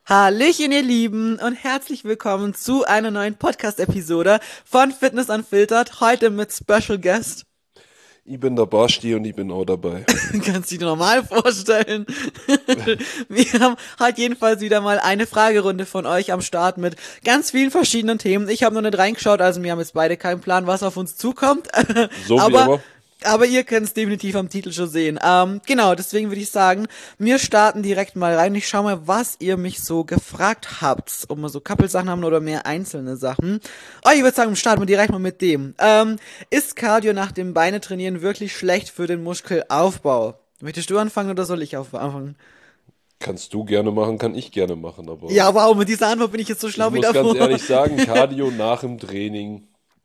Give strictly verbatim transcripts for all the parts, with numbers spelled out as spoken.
Hallöchen, ihr Lieben, und herzlich willkommen zu einer neuen Podcast-Episode von Fitness Unfiltered, heute mit Special Guest. Ich bin der Basti und ich bin auch dabei. Kannst du dir normal vorstellen? Wir haben heute jedenfalls wieder mal eine Fragerunde von euch am Start mit ganz vielen verschiedenen Themen. Ich habe noch nicht reingeschaut, also wir haben jetzt beide keinen Plan, was auf uns zukommt. So wie aber, immer. aber ihr könnt es definitiv am Titel schon sehen. Ähm, genau, deswegen würde ich sagen, wir starten direkt mal rein. Ich schau mal, was ihr mich so gefragt habt. Ob wir so Couple-Sachen haben oder mehr einzelne Sachen. Oh, ich würde sagen, starten wir direkt mal mit dem. Ähm, ist Cardio nach dem Beine trainieren wirklich schlecht für den Muskelaufbau? Möchtest du anfangen oder soll ich auf- anfangen? Kannst du gerne machen, kann ich gerne machen, aber Ja, wow, mit dieser Antwort bin ich jetzt so schlau ich wie muss davor. ganz ehrlich sagen, Cardio nach dem Training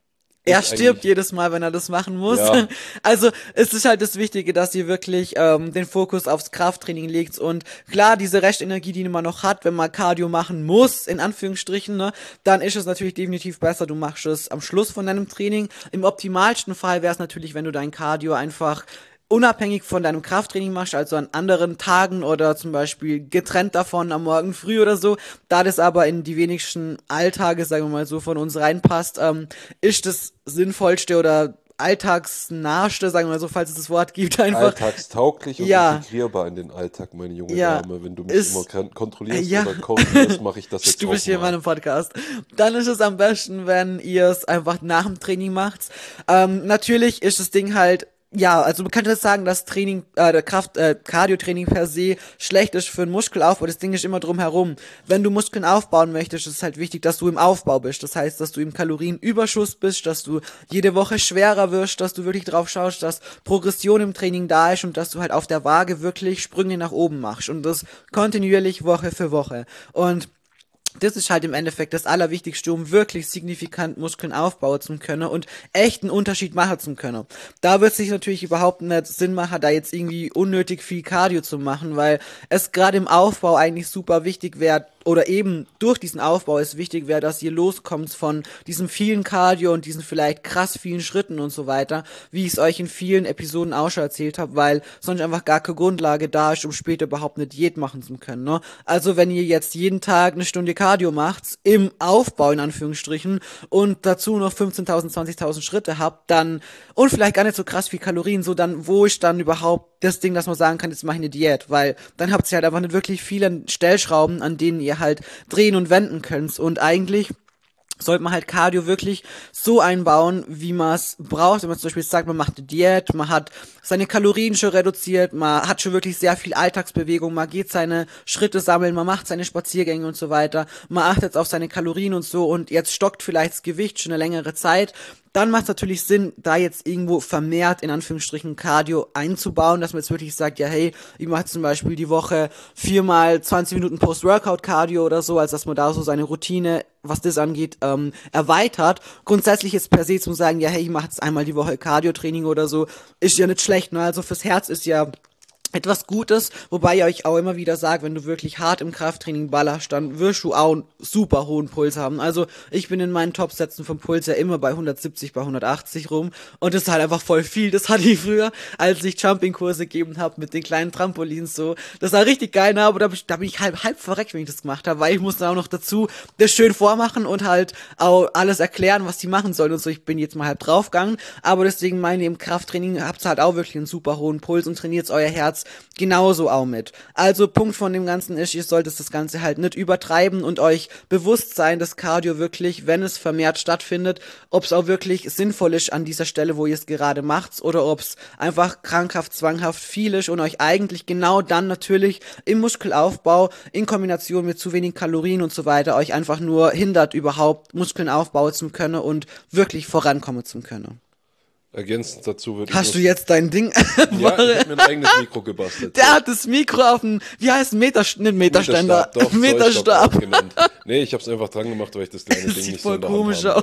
Er ist stirbt eigentlich- jedes Mal, wenn er das machen muss. Ja. Also es ist halt das Wichtige, dass ihr wirklich ähm, den Fokus aufs Krafttraining legt und klar, diese Restenergie, die man noch hat, wenn man Cardio machen muss, in Anführungsstrichen, ne, dann ist es natürlich definitiv besser, du machst es am Schluss von deinem Training. Im optimalsten Fall wäre es natürlich, wenn du dein Cardio einfach unabhängig von deinem Krafttraining machst, also an anderen Tagen oder zum Beispiel getrennt davon am Morgen früh oder so. Da das aber in die wenigsten Alltage, sagen wir mal so, von uns reinpasst, ähm, ist das sinnvollste oder alltagsnahste, sagen wir mal so, falls es das Wort gibt, einfach. alltagstauglich und Ja. integrierbar in den Alltag, meine junge Ja. Dame. Wenn du mich Ist- immer kon- kontrollierst Ja. oder korrigierst, mache ich das jetzt Du bist auch hier in mal. meinem Podcast. Dann ist es am besten, wenn ihr es einfach nach dem Training macht. Ähm, natürlich ist das Ding halt, ja, also man könnte jetzt sagen, dass Training, äh, der Kraft, äh, Cardio-Training per se schlecht ist für den Muskelaufbau. Das Ding ist immer drum herum. Wenn du Muskeln aufbauen möchtest, ist es halt wichtig, dass du im Aufbau bist. Das heißt, dass du im Kalorienüberschuss bist, dass du jede Woche schwerer wirst, dass du wirklich drauf schaust, dass Progression im Training da ist und dass du halt auf der Waage wirklich Sprünge nach oben machst. Und das kontinuierlich Woche für Woche. Und das ist halt im Endeffekt das Allerwichtigste, um wirklich signifikant Muskeln aufbauen zu können und echten Unterschied machen zu können. Da wird es sich natürlich überhaupt nicht Sinn machen, da jetzt irgendwie unnötig viel Cardio zu machen, weil es gerade im Aufbau eigentlich super wichtig wäre, oder eben durch diesen Aufbau es wichtig wäre, dass ihr loskommt von diesem vielen Cardio und diesen vielleicht krass vielen Schritten und so weiter, wie ich es euch in vielen Episoden auch schon erzählt habe, weil sonst einfach gar keine Grundlage da ist, um später überhaupt eine Diät machen zu können. Ne? Also wenn ihr jetzt jeden Tag eine Stunde Cardio macht, im Aufbau in Anführungsstrichen, und dazu noch fünfzehntausend, zwanzigtausend Schritte habt, dann, und vielleicht gar nicht so krass viel Kalorien, so dann, wo ist dann überhaupt das Ding, dass man sagen kann, jetzt mache ich eine Diät, weil dann habt ihr halt einfach nicht wirklich viele Stellschrauben, an denen ihr halt drehen und wenden könnt, und eigentlich sollte man halt Cardio wirklich so einbauen, wie man es braucht. Wenn man zum Beispiel sagt, man macht eine Diät, man hat seine Kalorien schon reduziert, man hat schon wirklich sehr viel Alltagsbewegung, man geht seine Schritte sammeln, man macht seine Spaziergänge und so weiter, man achtet auf seine Kalorien und so, und jetzt stockt vielleicht das Gewicht schon eine längere Zeit, dann macht es natürlich Sinn, da jetzt irgendwo vermehrt, in Anführungsstrichen, Cardio einzubauen, dass man jetzt wirklich sagt, ja hey, ich mache zum Beispiel die Woche viermal zwanzig Minuten Post-Workout-Cardio oder so, als dass man da so seine Routine, was das angeht, ähm, erweitert. Grundsätzlich ist per se zum sagen, ja hey, ich mache jetzt einmal die Woche Cardio-Training oder so, ist ja nicht schlecht, ne? Also fürs Herz ist ja etwas Gutes, wobei ihr euch auch immer wieder sagt, wenn du wirklich hart im Krafttraining ballerst, dann wirst du auch einen super hohen Puls haben. Also ich bin in meinen Top-Sätzen vom Puls ja immer bei hundertsiebzig, bei hundertachtzig rum, und das ist halt einfach voll viel. Das hatte ich früher, als ich Jumping-Kurse gegeben habe mit den kleinen Trampolins so. Das war richtig geil, ne? Aber da, bin ich- da bin ich halb, halb verreckt, wenn ich das gemacht habe, weil ich musste auch noch dazu das schön vormachen und halt auch alles erklären, was die machen sollen und so. Ich bin jetzt mal halb draufgegangen, aber deswegen meine ich, im Krafttraining habt ihr halt auch wirklich einen super hohen Puls und trainiert euer Herz genauso auch mit. Also Punkt von dem Ganzen ist, ihr solltet das Ganze halt nicht übertreiben und euch bewusst sein, dass Cardio wirklich, wenn es vermehrt stattfindet, ob es auch wirklich sinnvoll ist an dieser Stelle, wo ihr es gerade macht, oder ob es einfach krankhaft, zwanghaft viel ist und euch eigentlich genau dann natürlich im Muskelaufbau in Kombination mit zu wenig Kalorien und so weiter euch einfach nur hindert, überhaupt Muskeln aufbauen zu können und wirklich vorankommen zu können. Ergänzend dazu würde ich Hast du nur- jetzt dein Ding? Ja, ich habe mir ein eigenes Mikro gebastelt. Der hat das Mikro auf dem, wie heißt Meter, nicht Meterständer, Meterstab, doch, so, ich glaub, Meterstab. auch genannt. Nee, ich habe es einfach dran gemacht, weil ich das kleine Das Ding sieht nicht so voll in der Hand komisch haben will. aus.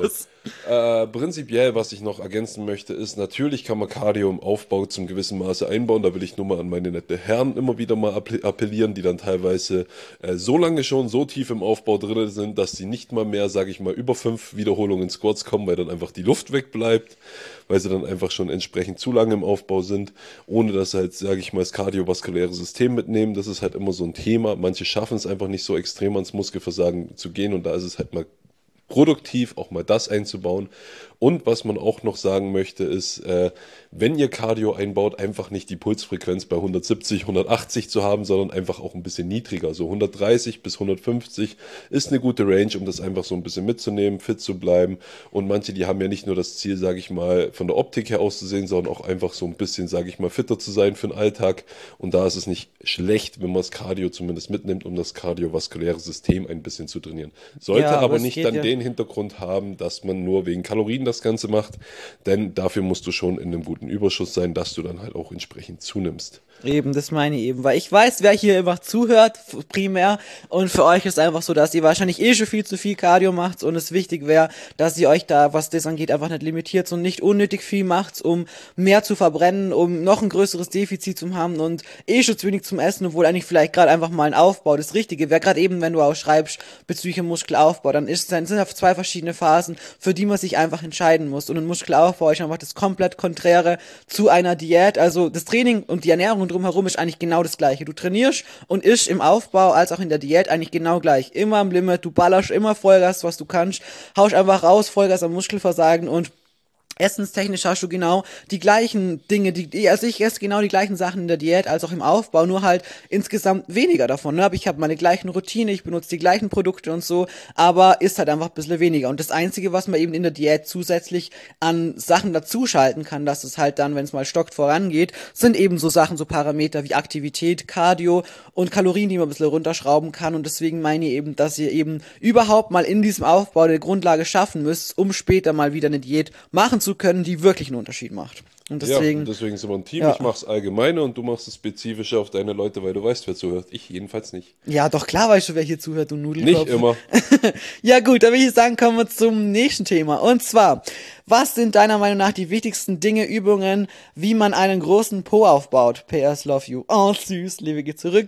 Äh, prinzipiell, was ich noch ergänzen möchte, ist, natürlich kann man Cardio im Aufbau zum gewissen Maße einbauen. Da will ich nur mal an meine nette Herren immer wieder mal appe- appellieren, die dann teilweise äh, so lange schon so tief im Aufbau drin sind, dass sie nicht mal mehr, sage ich mal, über fünf Wiederholungen Squats kommen, weil dann einfach die Luft wegbleibt, weil sie dann einfach schon entsprechend zu lange im Aufbau sind, ohne dass sie halt, sage ich mal, das kardiovaskuläre System mitnehmen. Das ist halt immer so ein Thema. Manche schaffen es einfach nicht so extrem ans Muskelversagen zu gehen und da ist es halt mal produktiv auch mal das einzubauen. Und was man auch noch sagen möchte, ist, äh, wenn ihr Cardio einbaut, einfach nicht die Pulsfrequenz bei hundertsiebzig, hundertachtzig zu haben, sondern einfach auch ein bisschen niedriger. So hundertdreißig bis hundertfünfzig ist eine gute Range, um das einfach so ein bisschen mitzunehmen, fit zu bleiben. Und manche, die haben ja nicht nur das Ziel, sage ich mal, von der Optik her auszusehen, sondern auch einfach so ein bisschen, sage ich mal, fitter zu sein für den Alltag. Und da ist es nicht schlecht, wenn man das Cardio zumindest mitnimmt, um das kardiovaskuläre System ein bisschen zu trainieren. Sollte Ja, aber aber es nicht geht dann ja. den Hintergrund haben, dass man nur wegen Kalorien das Ganze macht, denn dafür musst du schon in einem guten Überschuss sein, dass du dann halt auch entsprechend zunimmst. Eben, das meine ich eben, weil ich weiß, wer hier immer zuhört, f- primär, und für euch ist einfach so, dass ihr wahrscheinlich eh schon viel zu viel Cardio macht und es wichtig wäre, dass ihr euch da, was das angeht, einfach nicht limitiert und nicht unnötig viel macht, um mehr zu verbrennen, um noch ein größeres Defizit zu haben und eh schon zu wenig zum Essen, obwohl eigentlich vielleicht gerade einfach mal ein Aufbau das Richtige wäre, gerade eben, wenn du auch schreibst bezüglich dem Muskelaufbau, dann ist, dann sind auf zwei verschiedene Phasen, für die man sich einfach entscheiden muss und ein Muskelaufbau ist einfach das komplett Konträre zu einer Diät, also das Training und die Ernährung drumherum ist eigentlich genau das gleiche. Du trainierst und isch im Aufbau als auch in der Diät eigentlich genau gleich. Immer am Limit, du ballerst immer Vollgas, was du kannst, haust einfach raus, Vollgas am Muskelversagen und essenstechnisch hast du genau die gleichen Dinge, die, die- also ich esse genau die gleichen Sachen in der Diät als auch im Aufbau, nur halt insgesamt weniger davon. Ne? Aber ich habe meine gleichen Routine, ich benutze die gleichen Produkte und so, aber ist halt einfach ein bisschen weniger. Und das Einzige, was man eben in der Diät zusätzlich an Sachen dazuschalten kann, dass es halt dann, wenn es mal stockt vorangeht, sind eben so Sachen, so Parameter wie Aktivität, Cardio und Kalorien, die man ein bisschen runterschrauben kann. Und deswegen meine ich eben, dass ihr eben überhaupt mal in diesem Aufbau eine Grundlage schaffen müsst, um später mal wieder eine Diät machen zu können, die wirklich einen Unterschied macht. Und Ja, und deswegen, deswegen sind wir ein Team. ja. Ich mache es allgemeine und du machst es spezifische auf deine Leute, weil du weißt, wer zuhört. Ich jedenfalls nicht. Ja, doch klar weißt du, wer hier zuhört, du Nicht Nudelkopf. immer. Ja gut, dann würde ich sagen, kommen wir zum nächsten Thema. Und zwar, was sind deiner Meinung nach die wichtigsten Dinge, Übungen, wie man einen großen Po aufbaut? P S Love you. Oh, süß, Liebe geht zurück.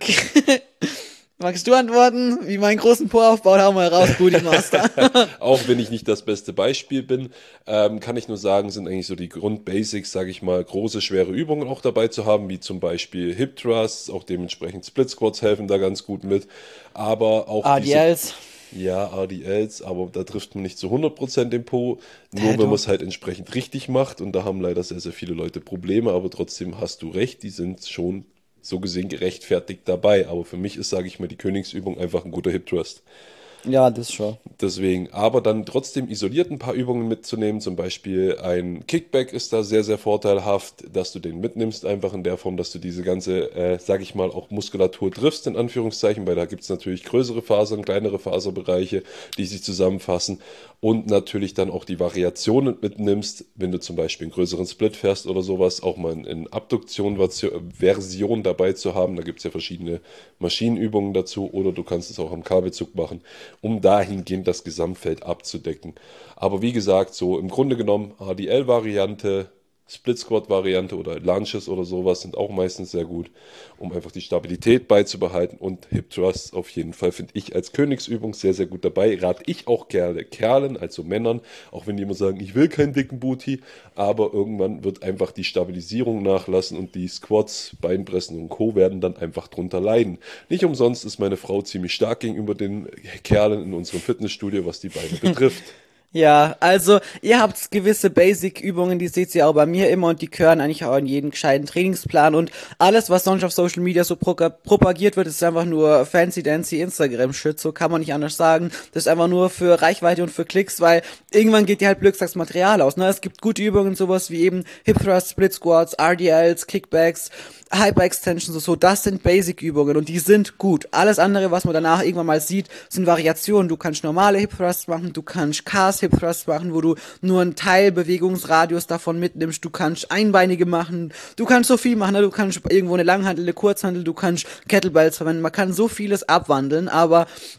Magst du antworten? Wie man einen großen Po aufbaut, hau mal raus, Booty Master. Auch wenn ich nicht das beste Beispiel bin, ähm, kann ich nur sagen, sind eigentlich so die Grundbasics, sage ich mal, große, schwere Übungen auch dabei zu haben, wie zum Beispiel Hip Thrusts, auch dementsprechend Split Squats helfen da ganz gut mit, aber auch diese, A D Ls. ja, R D Ls, aber da trifft man nicht zu hundert Prozent den Po, nur Hä, wenn man doch. es halt entsprechend richtig macht und da haben leider sehr, sehr viele Leute Probleme, aber trotzdem hast du recht, die sind schon so gesehen gerechtfertigt dabei, aber für mich ist, sage ich mal, die Königsübung einfach ein guter Hip Thrust. Ja, das schon. Deswegen, aber dann trotzdem isoliert ein paar Übungen mitzunehmen, zum Beispiel ein Kickback ist da sehr, sehr vorteilhaft, dass du den mitnimmst, einfach in der Form, dass du diese ganze, äh, sag ich mal, auch Muskulatur triffst, in Anführungszeichen, weil da gibt es natürlich größere Fasern, kleinere Faserbereiche, die sich zusammenfassen und natürlich dann auch die Variationen mitnimmst, wenn du zum Beispiel einen größeren Split fährst oder sowas, auch mal in Abduktion-Version dabei zu haben, da gibt es ja verschiedene Maschinenübungen dazu oder du kannst es auch am Kabelzug machen, um dahingehend das Gesamtfeld abzudecken. Aber wie gesagt, so im Grunde genommen H D L-Variante, Split Squat-Variante oder Lunges oder sowas sind auch meistens sehr gut, um einfach die Stabilität beizubehalten. Und Hip Thrusts auf jeden Fall finde ich als Königsübung sehr, sehr gut dabei. Rate ich auch gerne Kerlen, also Männern, auch wenn die immer sagen, ich will keinen dicken Booty, aber irgendwann wird einfach die Stabilisierung nachlassen und die Squats, Beinpressen und Co. werden dann einfach drunter leiden. Nicht umsonst ist meine Frau ziemlich stark gegenüber den Kerlen in unserem Fitnessstudio, was die Beine betrifft. Ja, also ihr habt gewisse Basic-Übungen, die seht ihr auch bei mir immer und die gehören eigentlich auch in jeden gescheiten Trainingsplan und alles, was sonst auf Social Media so pro propagiert wird, ist einfach nur fancy-dancy Instagram-Shit, so kann man nicht anders sagen. Das ist einfach nur für Reichweite und für Klicks, weil irgendwann geht dir halt Glückstags Material aus, ne? Es gibt gute Übungen, sowas wie eben Hip Thrust, Split Squats, R D Ls, Kickbacks, Hyper-Extensions und so, das sind Basic-Übungen und die sind gut. Alles andere, was man danach irgendwann mal sieht, sind Variationen. Du kannst normale Hip-Thrusts machen, du kannst Cars Hip-Thrusts machen, wo du nur einen Teil Bewegungsradius davon mitnimmst, du kannst einbeinige machen, du kannst so viel machen, ne? Du kannst irgendwo eine Langhantel, eine Kurzhantel, du kannst Kettlebells verwenden, man kann so vieles abwandeln, aber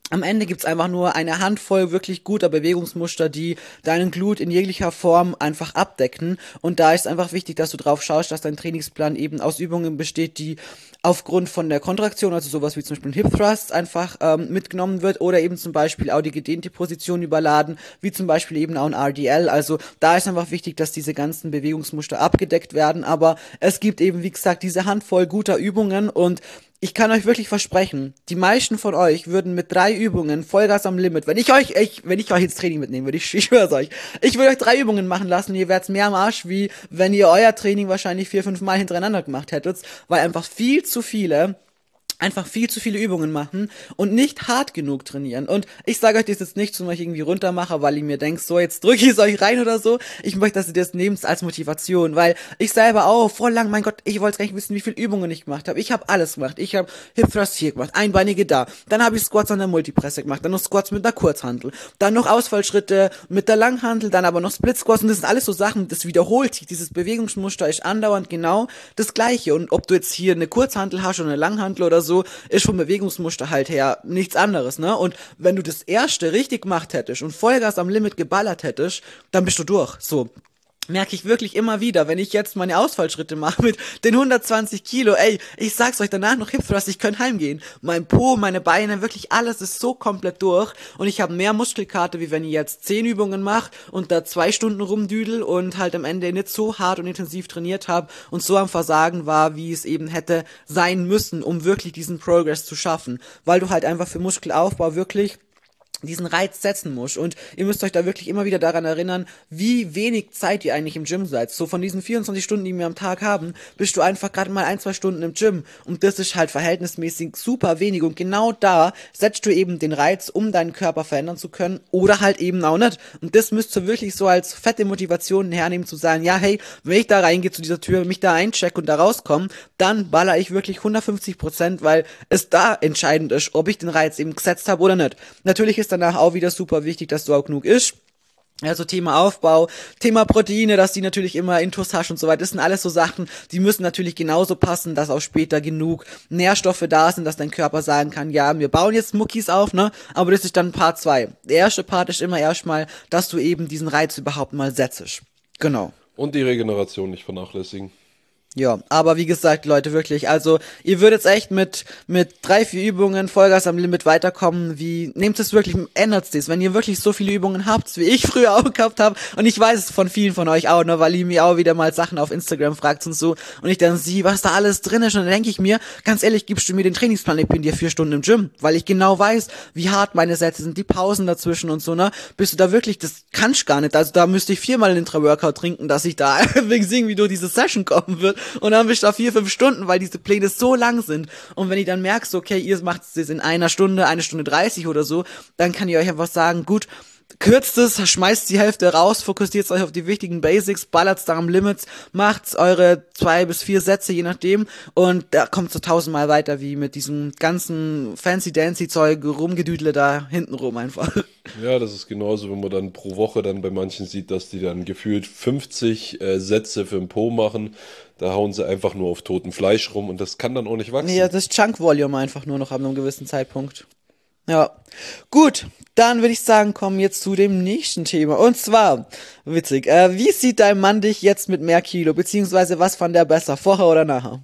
Am Ende gibt's einfach nur eine Handvoll wirklich guter Bewegungsmuster, die deinen Glut in jeglicher Form einfach abdecken. Und da ist einfach wichtig, dass du drauf schaust, dass dein Trainingsplan eben aus Übungen besteht, die aufgrund von der Kontraktion, also sowas wie zum Beispiel ein Hip Thrust, einfach ähm, mitgenommen wird oder eben zum Beispiel auch die gedehnte Position überladen, wie zum Beispiel eben auch ein R D L. Also da ist einfach wichtig, dass diese ganzen Bewegungsmuster abgedeckt werden. Aber es gibt eben, wie gesagt, diese Handvoll guter Übungen und ich kann euch wirklich versprechen, die meisten von euch würden mit drei Übungen Vollgas am Limit, wenn ich euch, ich, wenn ich euch ins Training mitnehmen würde, ich, ich schwör's euch, ich würde euch drei Übungen machen lassen, ihr wärt's mehr am Arsch, wie wenn ihr euer Training wahrscheinlich vier, fünf Mal hintereinander gemacht hättet, weil einfach viel zu viele einfach viel zu viele Übungen machen und nicht hart genug trainieren. Und ich sage euch das jetzt nicht, zum Beispiel irgendwie runtermache, weil ich mir denke, so, jetzt drücke ich es euch rein oder so. Ich möchte, dass ihr das nehmt als Motivation, weil ich selber auch voll lang, mein Gott, ich wollte gar nicht wissen, wie viele Übungen ich gemacht habe. Ich habe alles gemacht. Ich habe Hip Thrust hier gemacht, einbeinige da. Dann habe ich Squats an der Multipresse gemacht, dann noch Squats mit einer Kurzhantel, dann noch Ausfallschritte mit der Langhantel, dann aber noch Split Squats und das sind alles so Sachen, das wiederholt sich. Dieses Bewegungsmuster ist andauernd genau das Gleiche. Und ob du jetzt hier eine Kurzhantel hast oder eine Langhantel oder so, ist vom Bewegungsmuster halt her nichts anderes, ne? Und wenn du das erste richtig gemacht hättest und Vollgas am Limit geballert hättest, dann bist du durch. So. Merke ich wirklich immer wieder, wenn ich jetzt meine Ausfallschritte mache mit den hundertzwanzig Kilo, ey, ich sag's euch, danach noch Hip Thrust, ich könnte heimgehen. Mein Po, meine Beine, wirklich alles ist so komplett durch und ich habe mehr Muskelkater, wie wenn ich jetzt zehn Übungen mache und da zwei Stunden rumdüdel und halt am Ende nicht so hart und intensiv trainiert habe und so am Versagen war, wie es eben hätte sein müssen, um wirklich diesen Progress zu schaffen. Weil du halt einfach für Muskelaufbau wirklich diesen Reiz setzen muss. Und ihr müsst euch da wirklich immer wieder daran erinnern, wie wenig Zeit ihr eigentlich im Gym seid. So von diesen vierundzwanzig Stunden, die wir am Tag haben, bist du einfach gerade mal ein, zwei Stunden im Gym. Und das ist halt verhältnismäßig super wenig. Und genau da setzt du eben den Reiz, um deinen Körper verändern zu können oder halt eben auch nicht. Und das müsst ihr wirklich so als fette Motivation hernehmen, zu sagen, ja, hey, wenn ich da reingehe zu dieser Tür, mich da eincheck und da rauskomme, dann baller ich wirklich hundertfünfzig Prozent, weil es da entscheidend ist, ob ich den Reiz eben gesetzt habe oder nicht. Natürlich ist danach auch wieder super wichtig, dass du auch genug isst. Also Thema Aufbau, Thema Proteine, dass die natürlich immer Intus hast und so weiter. Das sind alles so Sachen, die müssen natürlich genauso passen, dass auch später genug Nährstoffe da sind, dass dein Körper sagen kann, ja, wir bauen jetzt Muckis auf, ne? Aber das ist dann Part zwei. Der erste Part ist immer erstmal, dass du eben diesen Reiz überhaupt mal setzt. Genau. Und die Regeneration nicht vernachlässigen. Ja, aber wie gesagt, Leute, wirklich, also ihr würdet echt mit mit drei, vier Übungen Vollgas am Limit weiterkommen, wie, nehmt es wirklich, ändert es, wenn ihr wirklich so viele Übungen habt, wie ich früher auch gehabt habe, und ich weiß es von vielen von euch auch, ne, weil ihr mir auch wieder mal Sachen auf Instagram fragt und so, und ich dann sehe, was da alles drin ist, und dann denke ich mir, ganz ehrlich, gibst du mir den Trainingsplan, ich bin dir vier Stunden im Gym, weil ich genau weiß, wie hart meine Sätze sind, die Pausen dazwischen und so, ne, bist du da wirklich, das kannst gar nicht, also da müsste ich viermal einen Intra-Workout trinken, dass ich da irgendwie durch diese Session kommen wird. Und dann bist du da vier, fünf Stunden, weil diese Pläne so lang sind. Und wenn ihr dann merkst, okay, ihr macht es in einer Stunde, eine Stunde dreißig oder so, dann kann ich euch einfach sagen, gut, kürzt es, schmeißt die Hälfte raus, fokussiert euch auf die wichtigen Basics, ballert's da am Limits, macht eure zwei bis vier Sätze, je nachdem, und da kommt so tausendmal weiter, wie mit diesem ganzen fancy-dancy-Zeug, rumgedüdle da hintenrum einfach. Ja, das ist genauso, wenn man dann pro Woche dann bei manchen sieht, dass die dann gefühlt fünfzig äh, Sätze für den Po machen. Da hauen sie einfach nur auf totem Fleisch rum und das kann dann auch nicht wachsen. Ja, das Chunk-Volume einfach nur noch ab einem gewissen Zeitpunkt. Ja, gut, dann würde ich sagen, kommen wir jetzt zu dem nächsten Thema. Und zwar, witzig, äh, wie sieht dein Mann dich jetzt mit mehr Kilo, beziehungsweise was fand er besser, vorher oder nachher?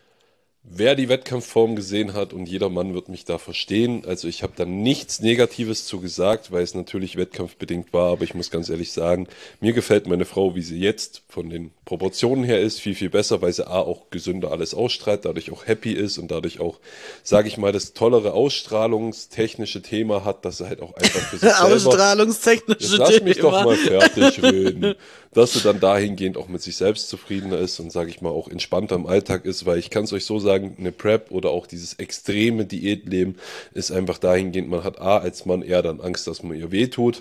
Wer die Wettkampfform gesehen hat, und jeder Mann wird mich da verstehen, also ich habe da nichts Negatives zu gesagt, weil es natürlich wettkampfbedingt war, aber ich muss ganz ehrlich sagen, mir gefällt meine Frau, wie sie jetzt von den Proportionen her ist, viel, viel besser, weil sie A, auch gesünder alles ausstrahlt, dadurch auch happy ist und dadurch auch, sage ich mal, das tollere ausstrahlungstechnische Thema hat, dass sie halt auch einfach für sich selber... Ausstrahlungstechnische Jetzt lass mich Thema. Doch mal fertig reden. Dass sie dann dahingehend auch mit sich selbst zufriedener ist und, sage ich mal, auch entspannter im Alltag ist, weil ich kann es euch so sagen, eine Prep oder auch dieses extreme Diätleben ist einfach dahingehend, man hat A, als Mann eher dann Angst, dass man ihr wehtut,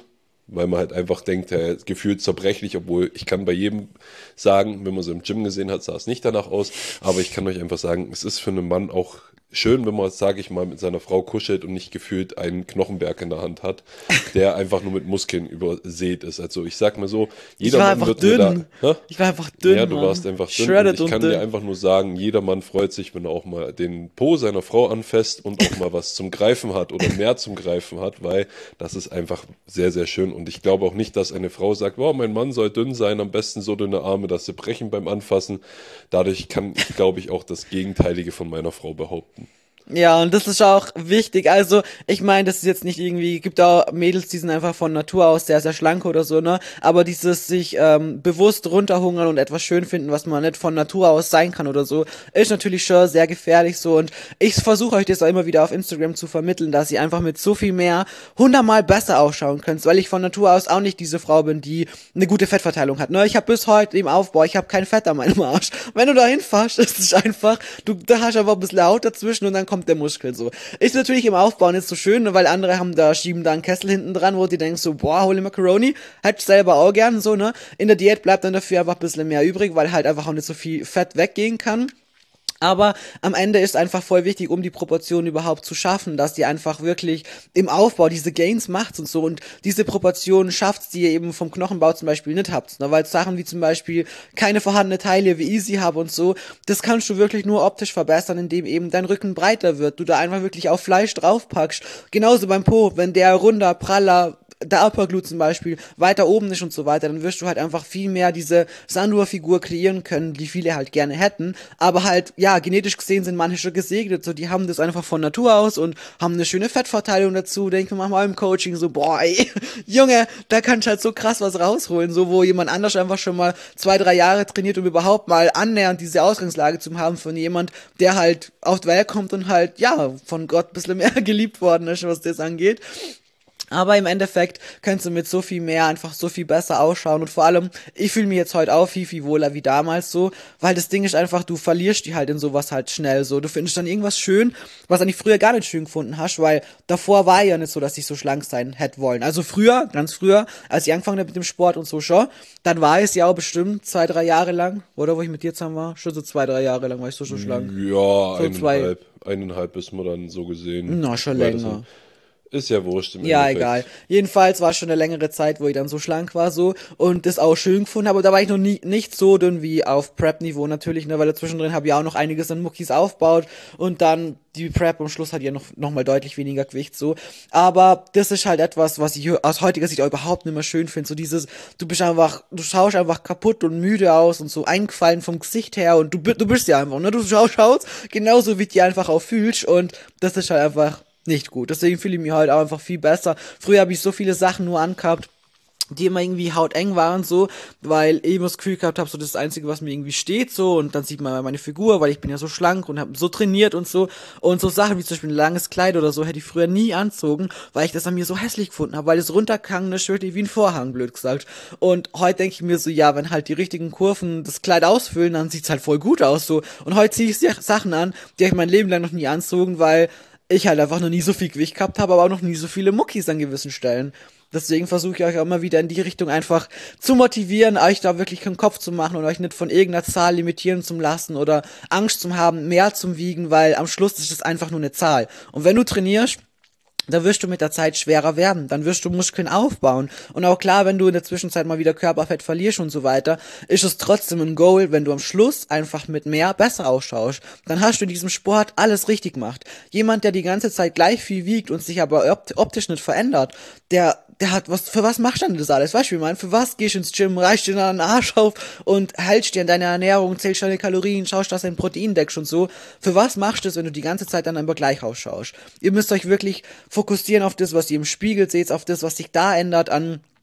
weil man halt einfach denkt, er ist gefühlt zerbrechlich, obwohl ich kann bei jedem sagen, wenn man so im Gym gesehen hat, sah es nicht danach aus, aber ich kann euch einfach sagen, es ist für einen Mann auch schön, wenn man, sage ich mal, mit seiner Frau kuschelt und nicht gefühlt einen Knochenberg in der Hand hat, der einfach nur mit Muskeln übersät ist. Also ich sag mal so, jeder Ich war Mann einfach wird mir da... dünn. Hä? Ich war einfach dünn, Ja, du Mann. warst einfach dünn und Shredded ich und kann dir dünn. einfach nur sagen, jeder Mann freut sich, wenn er auch mal den Po seiner Frau anfasst und auch mal was zum Greifen hat oder mehr zum Greifen hat, weil das ist einfach sehr, sehr schön und ich glaube auch nicht, dass eine Frau sagt, wow, mein Mann soll dünn sein, am besten so dünne Arme, dass sie brechen beim Anfassen. Dadurch kann ich, glaube ich, auch das Gegenteilige von meiner Frau behaupten. Ja, und das ist auch wichtig. Also, ich meine, das ist jetzt nicht irgendwie, gibt auch Mädels, die sind einfach von Natur aus sehr, sehr schlank oder so, ne? Aber dieses sich ähm, bewusst runterhungern und etwas schön finden, was man nicht von Natur aus sein kann oder so, ist natürlich schon sehr gefährlich so. Und ich versuche euch das auch immer wieder auf Instagram zu vermitteln, dass ihr einfach mit so viel mehr hundertmal besser ausschauen könnt, weil ich von Natur aus auch nicht diese Frau bin, die eine gute Fettverteilung hat, ne? Ich habe bis heute im Aufbau, ich habe kein Fett an meinem Arsch. Wenn du da hinfährst, ist es einfach, du da hast einfach ein bisschen Haut dazwischen und dann kommt der Muskel so. Ist natürlich im Aufbau nicht so schön, weil andere haben da, schieben da einen Kessel hinten dran, wo die denken so, boah, holy macaroni, hätte ich selber auch gern so, ne? In der Diät bleibt dann dafür einfach ein bisschen mehr übrig, weil halt einfach auch nicht so viel Fett weggehen kann. Aber am Ende ist einfach voll wichtig, um die Proportionen überhaupt zu schaffen, dass die einfach wirklich im Aufbau diese Gains macht und so und diese Proportionen schafft, die ihr eben vom Knochenbau zum Beispiel nicht habt, ne? Weil Sachen wie zum Beispiel keine vorhandene Taille wie Easy Hub und so, das kannst du wirklich nur optisch verbessern, indem eben dein Rücken breiter wird, du da einfach wirklich auf Fleisch draufpackst. Genauso beim Po, wenn der runder, praller, der Upper Glute zum Beispiel weiter oben ist und so weiter, dann wirst du halt einfach viel mehr diese Sandur-Figur kreieren können, die viele halt gerne hätten, aber halt, ja, genetisch gesehen sind manche schon gesegnet, so, die haben das einfach von Natur aus und haben eine schöne Fettverteilung dazu, denke ich manchmal im Coaching so, boah, ey, Junge, da kannst du halt so krass was rausholen, so, wo jemand anders einfach schon mal zwei, drei Jahre trainiert, um überhaupt mal annähernd diese Ausgangslage zu haben von jemand, der halt auf die Welt kommt und halt, ja, von Gott ein bisschen mehr geliebt worden ist, was das angeht. Aber im Endeffekt kannst du mit so viel mehr einfach so viel besser ausschauen und vor allem, ich fühle mich jetzt heute auch viel, viel wohler wie damals so, weil das Ding ist einfach, du verlierst die halt in sowas halt schnell so, du findest dann irgendwas schön, was eigentlich früher gar nicht schön gefunden hast, weil davor war ja nicht so, dass ich so schlank sein hätte wollen. Also früher, ganz früher, als ich angefangen habe mit dem Sport und so schon, dann war es ja auch bestimmt zwei, drei Jahre lang, oder wo ich mit dir zusammen war, schon so zwei, drei Jahre lang war ich so schon schlank. Ja, So eineinhalb, zwei, eineinhalb ist man dann so gesehen. na, schon Weil das länger. ist ja wurscht im Ja, Endeffekt. egal. Jedenfalls war es schon eine längere Zeit, wo ich dann so schlank war so und das auch schön gefunden habe. Aber da war ich noch nie nicht so dünn wie auf Prep-Niveau natürlich, ne, weil dazwischendrin habe ich auch noch einiges an Muckis aufgebaut und dann die Prep am Schluss hat ja noch, noch mal deutlich weniger Gewicht so. Aber das ist halt etwas, was ich aus heutiger Sicht auch überhaupt nicht mehr schön finde. So dieses, du bist einfach, du schaust einfach kaputt und müde aus und so eingefallen vom Gesicht her und du, bi- du bist ja einfach, ne, du schaust, schaust genauso wie du dich einfach auch fühlst und das ist halt einfach nicht gut. Deswegen fühle ich mich halt auch einfach viel besser. Früher habe ich so viele Sachen nur angehabt, die immer irgendwie hauteng waren so, weil ich immer das Gefühl gehabt habe, so das Einzige, was mir irgendwie steht so und dann sieht man meine Figur, weil ich bin ja so schlank und habe so trainiert und so und so Sachen wie zum Beispiel ein langes Kleid oder so hätte ich früher nie anzogen, weil ich das an mir so hässlich gefunden habe, weil es runtergehangen ist, wirklich wie ein Vorhang, blöd gesagt. Und heute denke ich mir so, ja, wenn halt die richtigen Kurven das Kleid ausfüllen, dann sieht's halt voll gut aus so. Und heute ziehe ich Sachen an, die habe ich mein Leben lang noch nie anzogen, weil ich halt einfach noch nie so viel Gewicht gehabt habe, aber auch noch nie so viele Muckis an gewissen Stellen. Deswegen versuche ich euch auch immer wieder in die Richtung einfach zu motivieren, euch da wirklich keinen Kopf zu machen und euch nicht von irgendeiner Zahl limitieren zu lassen oder Angst zu haben, mehr zu wiegen, weil am Schluss ist es einfach nur eine Zahl. Und wenn du trainierst, da wirst du mit der Zeit schwerer werden, dann wirst du Muskeln aufbauen. Und auch klar, wenn du in der Zwischenzeit mal wieder Körperfett verlierst und so weiter, ist es trotzdem ein Goal, wenn du am Schluss einfach mit mehr besser ausschaust. Dann hast du in diesem Sport alles richtig gemacht. Jemand, der die ganze Zeit gleich viel wiegt und sich aber opt- optisch nicht verändert, der der hat was, für was machst du denn das alles? Weißt du, wie ich meine? Für was gehst du ins Gym, reichst dir dann den Arsch auf und hältst dir in deine Ernährung, zählst deine Kalorien, schaust, dass dein Protein deckst und so. Für was machst du das, wenn du die ganze Zeit dann immer gleich ausschaust? Ihr müsst euch wirklich fokussieren auf das, was ihr im Spiegel seht, auf das, was sich da ändert an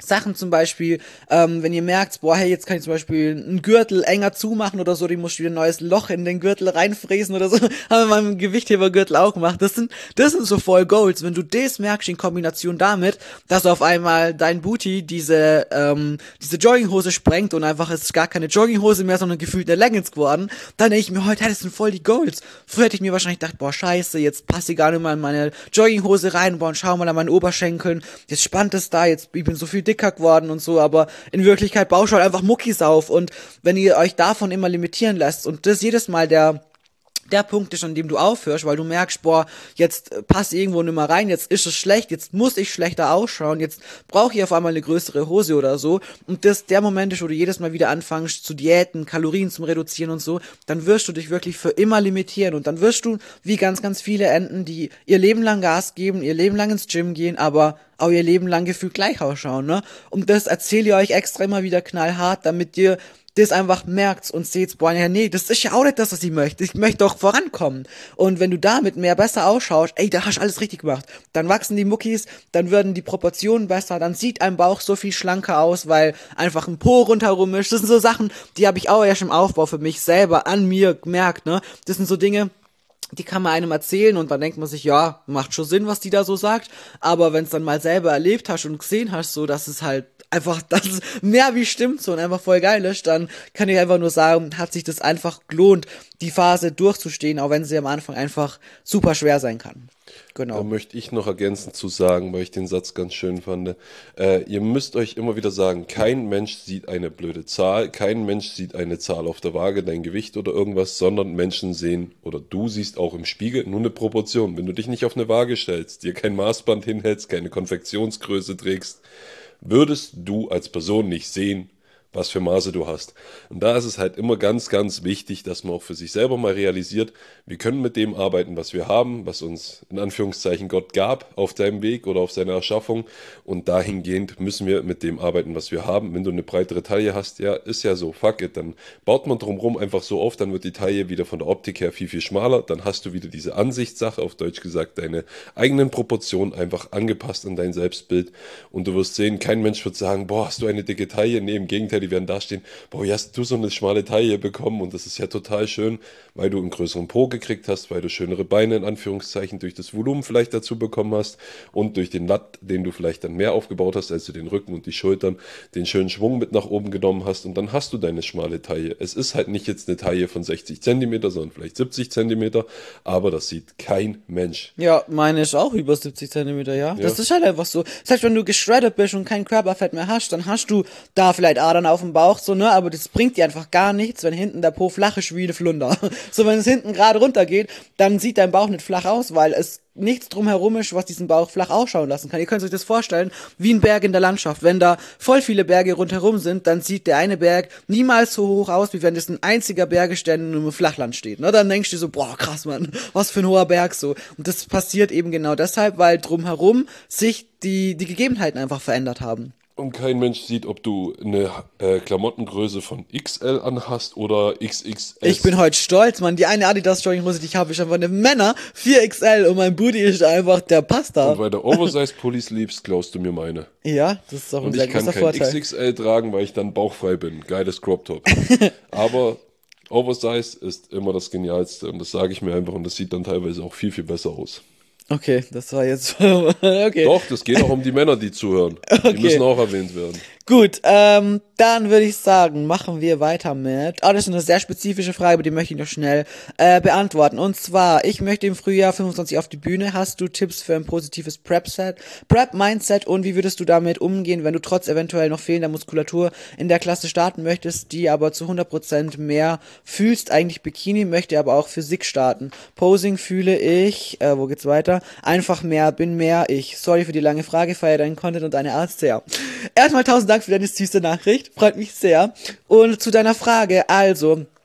Sachen zum Beispiel, ähm, wenn ihr merkt, boah, hey, jetzt kann ich zum Beispiel einen Gürtel enger zumachen oder so, die muss ich wieder ein neues Loch in den Gürtel reinfräsen oder so, haben wir mal mit dem Gewichthebergürtel auch gemacht. Das sind, das sind so voll Goals. Wenn du das merkst in Kombination damit, dass auf einmal dein Booty diese, ähm, diese Jogginghose sprengt und einfach ist gar keine Jogginghose mehr, sondern gefühlt eine Leggings geworden, dann denke ich mir heute, hey, das sind voll die Goals. Früher hätte ich mir wahrscheinlich gedacht, boah, scheiße, jetzt passt die gar nicht mal in meine Jogginghose rein, boah, und schau mal an meinen Oberschenkeln, jetzt spannt es da, jetzt, ich bin so viel dicker geworden und so, aber in Wirklichkeit baust du halt einfach Muckis auf und wenn ihr euch davon immer limitieren lasst und das jedes Mal der der Punkt ist, an dem du aufhörst, weil du merkst, boah, jetzt passt irgendwo nicht mehr rein, jetzt ist es schlecht, jetzt muss ich schlechter ausschauen, jetzt brauche ich auf einmal eine größere Hose oder so und das der Moment ist, wo du jedes Mal wieder anfängst zu Diäten, Kalorien zum Reduzieren und so, dann wirst du dich wirklich für immer limitieren und dann wirst du wie ganz, ganz viele enden, die ihr Leben lang Gas geben, ihr Leben lang ins Gym gehen, aber auch ihr Leben lang gefühlt gleich ausschauen, ne? Und das erzähle ich euch extra immer wieder knallhart, damit ihr das einfach merkt und seht, boah, ja, nee, das ist ja auch nicht das, was ich möchte. Ich möchte doch vorankommen. Und wenn du damit mehr besser ausschaust, ey, da hast du alles richtig gemacht. Dann wachsen die Muckis, dann werden die Proportionen besser, dann sieht ein Bauch so viel schlanker aus, weil einfach ein Po rundherum ist. Das sind so Sachen, die habe ich auch erst im Aufbau für mich selber an mir gemerkt, ne? Das sind so Dinge, die kann man einem erzählen und dann denkt man sich, ja, macht schon Sinn, was die da so sagt, aber wenn es dann mal selber erlebt hast und gesehen hast, so, dass es halt einfach, dass es mehr wie stimmt so und einfach voll geil ist, dann kann ich einfach nur sagen, hat sich das einfach gelohnt, die Phase durchzustehen, auch wenn sie am Anfang einfach super schwer sein kann. Genau. Da möchte ich noch ergänzend zu sagen, weil ich den Satz ganz schön fand. Äh, ihr müsst euch immer wieder sagen, kein Mensch sieht eine blöde Zahl, kein Mensch sieht eine Zahl auf der Waage, dein Gewicht oder irgendwas, sondern Menschen sehen, oder du siehst auch im Spiegel nur eine Proportion. Wenn du dich nicht auf eine Waage stellst, dir kein Maßband hinhältst, keine Konfektionsgröße trägst, würdest du als Person nicht sehen, was für Maße du hast. Und da ist es halt immer ganz, ganz wichtig, dass man auch für sich selber mal realisiert, wir können mit dem arbeiten, was wir haben, was uns in Anführungszeichen Gott gab auf deinem Weg oder auf seiner Erschaffung. Und dahingehend müssen wir mit dem arbeiten, was wir haben. Wenn du eine breitere Taille hast, ja, ist ja so, fuck it, dann baut man drumherum einfach so auf, dann wird die Taille wieder von der Optik her viel, viel schmaler. Dann hast du wieder diese Ansichtssache, auf Deutsch gesagt, deine eigenen Proportionen einfach angepasst an dein Selbstbild. Und du wirst sehen, kein Mensch wird sagen, boah, hast du eine dicke Taille? Nee, im Gegenteil, die werden da stehen, boah, wie hast du so eine schmale Taille bekommen und das ist ja total schön, weil du einen größeren Po gekriegt hast, weil du schönere Beine in Anführungszeichen durch das Volumen vielleicht dazu bekommen hast und durch den Latt, den du vielleicht dann mehr aufgebaut hast, als du den Rücken und die Schultern, den schönen Schwung mit nach oben genommen hast und dann hast du deine schmale Taille. Es ist halt nicht jetzt eine Taille von sechzig Zentimeter, sondern vielleicht siebzig Zentimeter, aber das sieht kein Mensch. Ja, meine ist auch über siebzig Zentimeter, ja. Ja. Das ist halt einfach so. Das heißt, wenn du geschreddert bist und kein Körperfett mehr hast, dann hast du da vielleicht Adern auf dem Bauch, so, ne, aber das bringt dir einfach gar nichts, wenn hinten der Po flach ist wie eine Flunder. So, wenn es hinten gerade runter geht, dann sieht dein Bauch nicht flach aus, weil es nichts drumherum ist, was diesen Bauch flach ausschauen lassen kann. Ihr könnt euch das vorstellen, wie ein Berg in der Landschaft. Wenn da voll viele Berge rundherum sind, dann sieht der eine Berg niemals so hoch aus, wie wenn das ein einziger Berg ist, der in einem Flachland steht. Ne? Dann denkst du so, boah, krass, Mann, was für ein hoher Berg so. Und das passiert eben genau deshalb, weil drumherum sich die, die Gegebenheiten einfach verändert haben. Und kein Mensch sieht, ob du eine äh, Klamottengröße von X L anhast oder X X S. Ich bin heute stolz, Mann. Die eine Adidas-Jogginghose, die ich habe, ist einfach eine Männer vier X L und mein Booty ist einfach der Pasta. Und weil du Oversize-Pullis liebst, klaust du mir meine. Ja, das ist auch ein Und sehr ich kann großer kein Vorteil. X X L tragen, weil ich dann bauchfrei bin. Geiles Crop-Top. Aber Oversize ist immer das Genialste und das sage ich mir einfach und das sieht dann teilweise auch viel, viel besser aus. Okay, das war jetzt okay. Doch, das geht auch um die Männer, die zuhören. Okay. Die müssen auch erwähnt werden. Gut, ähm, dann würde ich sagen, machen wir weiter mit. Oh, das ist eine sehr spezifische Frage, aber die möchte ich noch schnell äh, beantworten. Und zwar, ich möchte im Frühjahr fünfundzwanzig auf die Bühne. Hast du Tipps für ein positives Prep-Set, Prep-Mindset und wie würdest du damit umgehen, wenn du trotz eventuell noch fehlender Muskulatur in der Klasse starten möchtest, die aber zu hundert Prozent mehr fühlst, eigentlich Bikini, möchte aber auch Physik starten. Posing fühle ich, äh, wo geht's weiter? Einfach mehr, bin mehr ich. Sorry für die lange Frage, feier deinen Content und deine Art sehr. Erstmal tausend Dank für deine süße Nachricht, freut mich sehr. Und zu deiner Frage, also,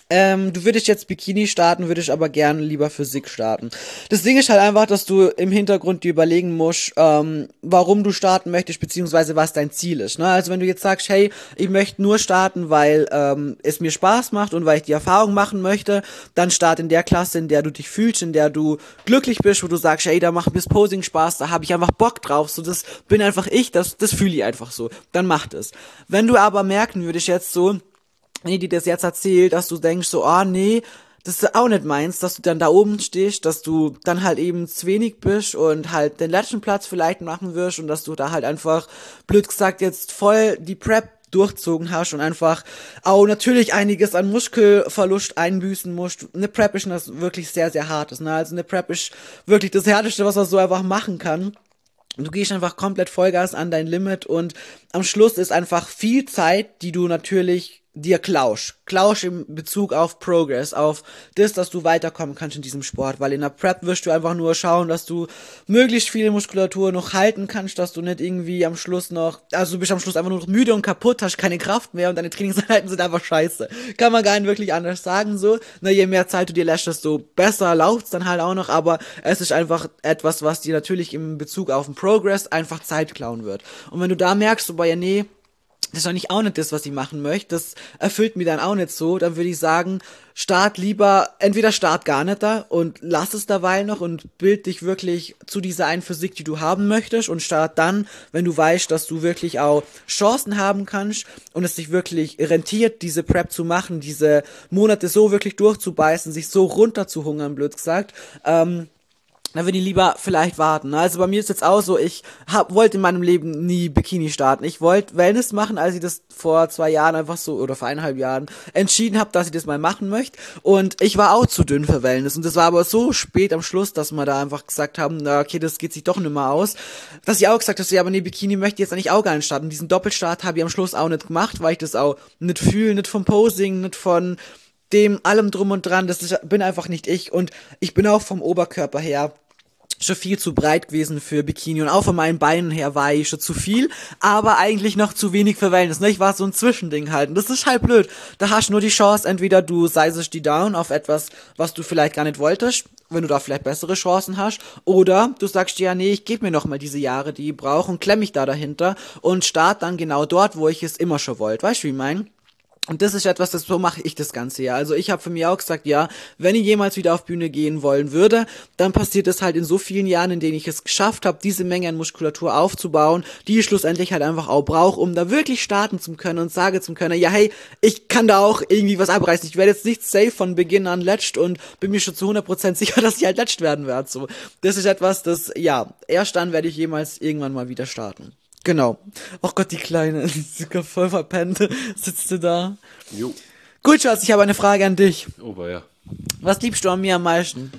Ähm, du würdest jetzt Bikini starten, würdest aber gerne lieber Physik starten. Das Ding ist halt einfach, dass du im Hintergrund dir überlegen musst, ähm, warum du starten möchtest, beziehungsweise was dein Ziel ist. Ne? Also wenn du jetzt sagst, hey, ich möchte nur starten, weil ähm, es mir Spaß macht und weil ich die Erfahrung machen möchte, dann start in der Klasse, in der du dich fühlst, in der du glücklich bist, wo du sagst, hey, da macht mir das Posing Spaß, da habe ich einfach Bock drauf, so das bin einfach ich, das, das fühle ich einfach so. Dann mach das. Wenn du aber merken würdest jetzt so, wenn ich dir das jetzt erzählt, dass du denkst so, ah, oh, nee, das ist auch nicht meins, dass du dann da oben stehst, dass du dann halt eben zu wenig bist und halt den letzten Platz vielleicht machen wirst und dass du da halt einfach, blöd gesagt, jetzt voll die Prep durchzogen hast und einfach auch natürlich einiges an Muskelverlust einbüßen musst. Eine Prep ist das wirklich sehr, sehr hartes, ne? Also eine Prep ist wirklich das Härteste, was man so einfach machen kann. Du gehst einfach komplett Vollgas an dein Limit und am Schluss ist einfach viel Zeit, die du natürlich dir klausch. Klausch im Bezug auf Progress, auf das, dass du weiterkommen kannst in diesem Sport, weil in der Prep wirst du einfach nur schauen, dass du möglichst viele Muskulatur noch halten kannst, dass du nicht irgendwie am Schluss noch, also du bist am Schluss einfach nur noch müde und kaputt, hast keine Kraft mehr und deine Trainingseinheiten sind einfach scheiße. Kann man gar nicht wirklich anders sagen, so. Na, je mehr Zeit du dir lässt, desto besser lauft's dann halt auch noch, aber es ist einfach etwas, was dir natürlich im Bezug auf den Progress einfach Zeit klauen wird. Und wenn du da merkst, so, boah, ja, nee, das ist doch nicht auch nicht das, was ich machen möchte, das erfüllt mir dann auch nicht so, dann würde ich sagen, start lieber, entweder start gar nicht da und lass es derweil noch und bild dich wirklich zu dieser einen Physik, die du haben möchtest und start dann, wenn du weißt, dass du wirklich auch Chancen haben kannst und es sich wirklich rentiert, diese Prep zu machen, diese Monate so wirklich durchzubeißen, sich so runterzuhungern, blöd gesagt, ähm, dann würde ich lieber vielleicht warten. Also bei mir ist jetzt auch so, ich hab, wollte in meinem Leben nie Bikini starten. Ich wollte Wellness machen, als ich das vor zwei Jahren einfach so, oder vor eineinhalb Jahren, entschieden habe, dass ich das mal machen möchte. Und ich war auch zu dünn für Wellness. Und das war aber so spät am Schluss, dass wir da einfach gesagt haben, na okay, das geht sich doch nicht mehr aus. Dass ich auch gesagt habe, ja, aber nee, Bikini möchte ich jetzt eigentlich auch gar nicht starten. Diesen Doppelstart habe ich am Schluss auch nicht gemacht, weil ich das auch nicht fühle, nicht vom Posing, nicht von dem allem drum und dran. Das ist, bin einfach nicht ich. Und ich bin auch vom Oberkörper her schon viel zu breit gewesen für Bikini und auch von meinen Beinen her war ich schon zu viel, aber eigentlich noch zu wenig für Wellness, ne? Ich war so ein Zwischending halt und das ist halt blöd. Da hast du nur die Chance, entweder du sizest die down auf etwas, was du vielleicht gar nicht wolltest, wenn du da vielleicht bessere Chancen hast, oder du sagst dir, ja, nee, ich gebe mir noch mal diese Jahre, die ich brauche und klemm mich da dahinter und start dann genau dort, wo ich es immer schon wollte. Weißt du, wie ich mein? Und das ist etwas, das so mache ich das Ganze ja. Also ich habe für mich auch gesagt, ja, wenn ich jemals wieder auf Bühne gehen wollen würde, dann passiert es halt in so vielen Jahren, in denen ich es geschafft habe, diese Menge an Muskulatur aufzubauen, die ich schlussendlich halt einfach auch brauche, um da wirklich starten zu können und sage zu können, ja, hey, ich kann da auch irgendwie was abreißen. Ich werde jetzt nicht safe von Beginn an letzt und bin mir schon zu hundert Prozent sicher, dass ich halt letzt werden werde. So, das ist etwas, das, ja, erst dann werde ich jemals irgendwann mal wieder starten. Genau. Oh Gott, die Kleine, die ist sogar voll verpennt. Sitzt du da? Jo. Gut, Schatz, ich habe eine Frage an dich. Oh, war ja. Was liebst du an mir am meisten?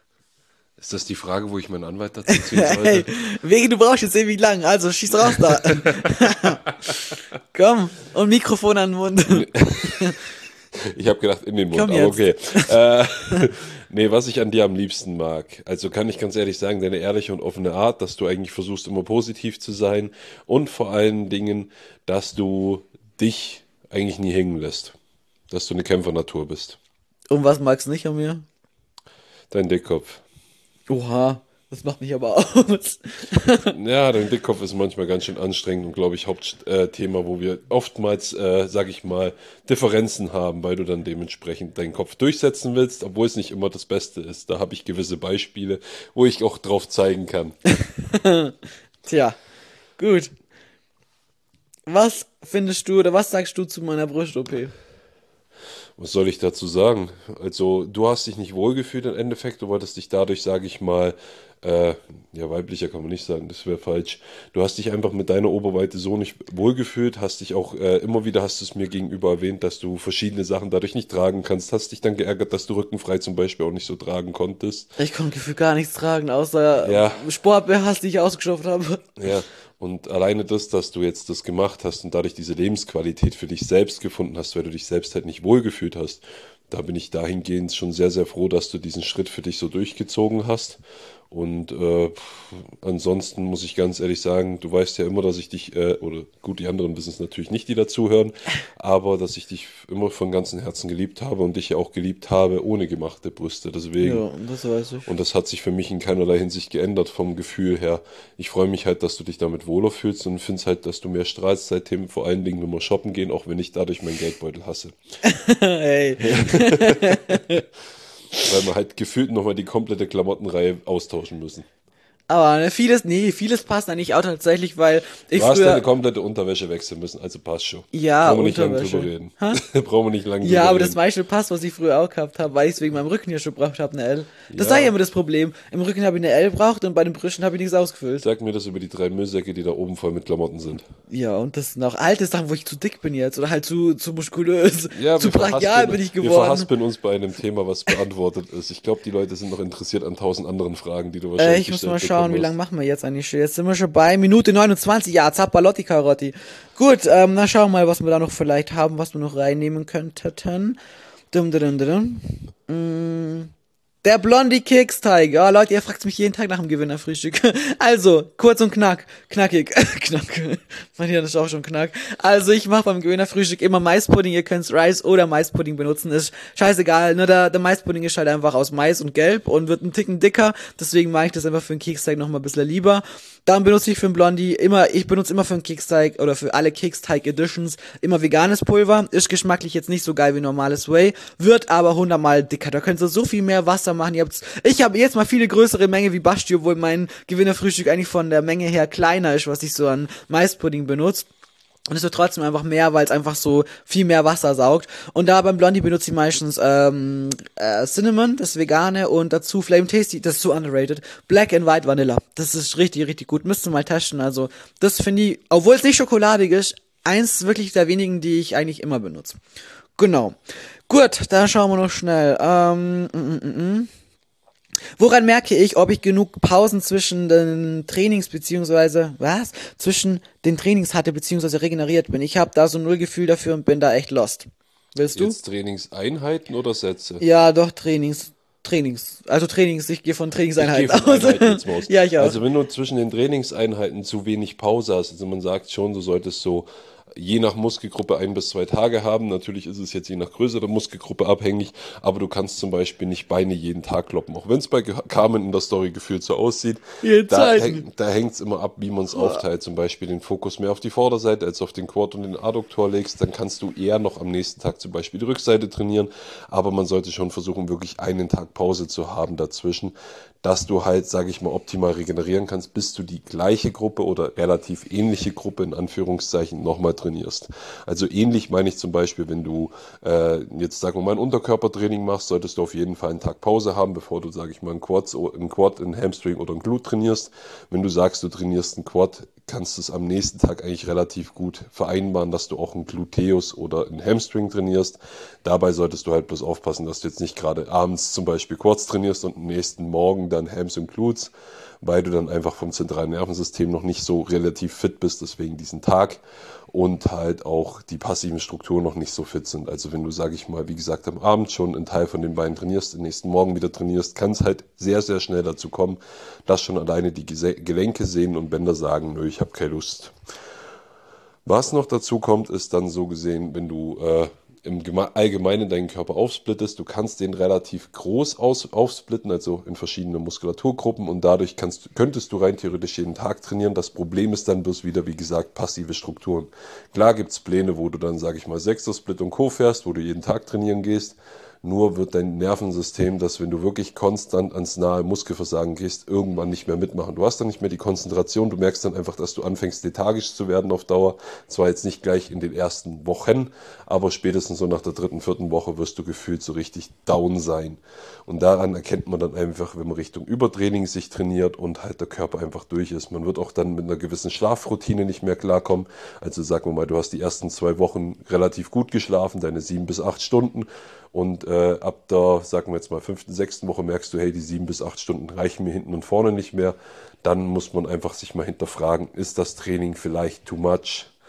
Ist das die Frage, wo ich meinen Anwalt dazu ziehen sollte? Hey, wegen du brauchst jetzt ewig lang, also schieß raus da. Komm, und Mikrofon an den Mund. Ich habe gedacht, in den Mund, Komm aber jetzt. okay. äh, nee, was ich an dir am liebsten mag, also kann ich ganz ehrlich sagen, deine ehrliche und offene Art, dass du eigentlich versuchst, immer positiv zu sein und vor allen Dingen, dass du dich eigentlich nie hängen lässt. Dass du eine Kämpfernatur bist. Und was magst du nicht an mir? Dein Dickkopf. Oha, das macht mich aber aus. Ja, dein Dickkopf ist manchmal ganz schön anstrengend und glaube ich Hauptthema, wo wir oftmals, äh, sag ich mal, Differenzen haben, weil du dann dementsprechend deinen Kopf durchsetzen willst, obwohl es nicht immer das Beste ist. Da habe ich gewisse Beispiele, wo ich auch drauf zeigen kann. Tja, gut. Was findest du oder was sagst du zu meiner Brust-O P? Was soll ich dazu sagen? Also, du hast dich nicht wohlgefühlt im Endeffekt, du wolltest dich dadurch, sage ich mal, äh, ja, weiblicher kann man nicht sagen, das wäre falsch. Du hast dich einfach mit deiner Oberweite so nicht wohlgefühlt, hast dich auch, äh, immer wieder hast du es mir gegenüber erwähnt, dass du verschiedene Sachen dadurch nicht tragen kannst, hast dich dann geärgert, dass du rückenfrei zum Beispiel auch nicht so tragen konntest. Ich konnte gefühlt gar nichts tragen, außer Ja. Sport-B Hs, die ich ausgeschöpft habe. Ja, und alleine das, dass du jetzt das gemacht hast und dadurch diese Lebensqualität für dich selbst gefunden hast, weil du dich selbst halt nicht wohlgefühlt hast, da bin ich dahingehend schon sehr, sehr froh, dass du diesen Schritt für dich so durchgezogen hast. Und äh, ansonsten muss ich ganz ehrlich sagen, du weißt ja immer, dass ich dich, äh, oder gut, die anderen wissen es natürlich nicht, die dazuhören, aber dass ich dich immer von ganzem Herzen geliebt habe und dich ja auch geliebt habe ohne gemachte Brüste. Deswegen. Ja, das weiß ich. Und das hat sich für mich in keinerlei Hinsicht geändert vom Gefühl her. Ich freue mich halt, dass du dich damit wohler fühlst und finde halt, dass du mehr strahlst seitdem, vor allen Dingen, wenn wir shoppen gehen, auch wenn ich dadurch meinen Geldbeutel hasse. Ey. Weil wir halt gefühlt nochmal die komplette Klamottenreihe austauschen müssen. Aber ne, vieles, nee, vieles passt eigentlich auch tatsächlich, weil ich Du hast deine früher, komplette Unterwäsche wechseln müssen, also passt schon. ja, Brauchen wir nicht lange drüber Unterwäsche. reden. Ha? Brauchen wir nicht lange Ja, drüber aber das reden. meiste passt, was ich früher auch gehabt habe, weil ich es wegen meinem Rücken hier schon gebraucht habe, eine L. Das war ja Ja, immer das Problem. Im Rücken habe ich eine L braucht und bei den Brüsten habe ich nichts ausgefüllt. sag mir das über die drei Müllsäcke, die da oben voll mit Klamotten sind. Ja, und das sind auch alte Sachen, wo ich zu dick bin jetzt oder halt zu, zu muskulös, Ja, zu wir brachial verhaspeln, bin ich wir geworden. verhaspeln uns bei einem Thema, was beantwortet ist. Ich glaube, die Leute sind noch interessiert an tausend anderen Fragen, die du Äh, wahrscheinlich ich muss mal gestellt schauen, bekommen wie wirst. lange machen wir jetzt eigentlich schon? Jetzt sind wir schon bei Minute neunundzwanzig. Ja, Zappalotti Karotti. Gut, ähm, dann schauen wir mal, was wir da noch vielleicht haben, was wir noch reinnehmen könnten. Dum, dum, dum, dum. Mm. Der Blondie Keksteig. Ja, Leute, ihr fragt mich jeden Tag nach dem Gewinnerfrühstück. Also, kurz und knack. Knackig. Knack. Mein Hirn ist auch schon knack. Also, ich mache beim Gewinnerfrühstück immer Maispudding. Ihr könnt Rice oder Maispudding benutzen. Ist scheißegal. Nur der, der Maispudding ist halt einfach aus Mais und Gelb und wird ein Ticken dicker. Deswegen mache ich das einfach für den Keksteig noch mal ein bisschen lieber. Dann benutze ich für den Blondie immer, ich benutze immer für den Keksteig oder für alle Keksteig-Editions immer veganes Pulver. Ist geschmacklich jetzt nicht so geil wie normales Whey, wird aber hundertmal dicker. Da könnt ihr so viel mehr Wasser machen. Ihr habt's, ich habe jetzt mal viele größere Menge wie Basti, obwohl mein Gewinnerfrühstück eigentlich von der Menge her kleiner ist, was ich so an Maispudding benutze. Und es wird trotzdem einfach mehr, weil es einfach so viel mehr Wasser saugt. Und da beim Blondie benutze ich meistens ähm, äh, Cinnamon, das Vegane, und dazu Flame Tasty, das ist so underrated, Black and White Vanilla. Das ist richtig, richtig gut. Müsst ihr mal testen. Also das finde ich, obwohl es nicht schokoladig ist, eins wirklich der wenigen, die ich eigentlich immer benutze. Genau. Gut, dann schauen wir noch schnell. Ähm, mm, mm, mm. mm. Woran merke ich, ob ich genug Pausen zwischen den Trainings beziehungsweise was? Zwischen den Trainings hatte beziehungsweise regeneriert bin? Ich habe da so null Gefühl dafür und bin da echt lost. Willst du? Jetzt Trainingseinheiten oder Sätze? Ja, doch, Trainings. Trainings. Also Trainings, ich gehe von Ich gehe Trainingseinheiten von aus. Einheiten jetzt mal aus. Ja, ich auch. Also wenn du zwischen den Trainingseinheiten zu wenig Pause hast, also man sagt schon, du solltest so je nach Muskelgruppe ein bis zwei Tage haben. Natürlich ist es jetzt je nach Größe der Muskelgruppe abhängig, aber du kannst zum Beispiel nicht Beine jeden Tag kloppen. Auch wenn es bei Carmen in der Story gefühlt so aussieht, Jeden da, Zeiten. häng, da hängt es immer ab, wie man es aufteilt. Zum Beispiel den Fokus mehr auf die Vorderseite als auf den Quad und den Adduktor legst, dann kannst du eher noch am nächsten Tag zum Beispiel die Rückseite trainieren, aber man sollte schon versuchen, wirklich einen Tag Pause zu haben dazwischen, dass du halt, sage ich mal, optimal regenerieren kannst, bis du die gleiche Gruppe oder relativ ähnliche Gruppe in Anführungszeichen nochmal trainierst. Also ähnlich meine ich zum Beispiel, wenn du äh, jetzt, sagen wir mal, ein Unterkörpertraining machst, solltest du auf jeden Fall einen Tag Pause haben, bevor du, sage ich mal, ein Quad, ein Quad, ein Hamstring oder ein Glut trainierst. Wenn du sagst, du trainierst ein Quad, kannst du es am nächsten Tag eigentlich relativ gut vereinbaren, dass du auch ein Gluteus oder ein Hamstring trainierst. Dabei solltest du halt bloß aufpassen, dass du jetzt nicht gerade abends zum Beispiel Quads trainierst und am nächsten Morgen dann Hams und Glutes, weil du dann einfach vom zentralen Nervensystem noch nicht so relativ fit bist, deswegen diesen Tag, und halt auch die passiven Strukturen noch nicht so fit sind. Also wenn du, sage ich mal, wie gesagt, am Abend schon einen Teil von den Beinen trainierst, den nächsten Morgen wieder trainierst, kann es halt sehr, sehr schnell dazu kommen, dass schon alleine die Gelenke, Sehnen und Bänder sagen, nö, ich habe keine Lust. Was noch dazu kommt, ist dann so gesehen, wenn du äh, im Allgemeinen deinen Körper aufsplittest, du kannst den relativ groß aus, aufsplitten, also in verschiedene Muskulaturgruppen, und dadurch kannst, könntest du rein theoretisch jeden Tag trainieren. Das Problem ist dann bloß wieder, wie gesagt, passive Strukturen. Klar gibt es Pläne, wo du dann, sage ich mal, Sechser-Split und Co. fährst, wo du jeden Tag trainieren gehst. Nur wird dein Nervensystem, dass wenn du wirklich konstant ans nahe Muskelversagen gehst, irgendwann nicht mehr mitmachen. Du hast dann nicht mehr die Konzentration, du merkst dann einfach, dass du anfängst lethargisch zu werden auf Dauer. Zwar jetzt nicht gleich in den ersten Wochen, aber spätestens so nach der dritten, vierten Woche wirst du gefühlt so richtig down sein. Und daran erkennt man dann einfach, wenn man Richtung Übertraining sich trainiert und halt der Körper einfach durch ist. Man wird auch dann mit einer gewissen Schlafroutine nicht mehr klarkommen. Also sagen wir mal, du hast die ersten zwei Wochen relativ gut geschlafen, deine sieben bis acht Stunden. Und äh, ab der, sagen wir jetzt mal, fünften, sechsten Woche merkst du, hey, die sieben bis acht Stunden reichen mir hinten und vorne nicht mehr. Dann muss man einfach sich mal hinterfragen, ist das Training vielleicht too much?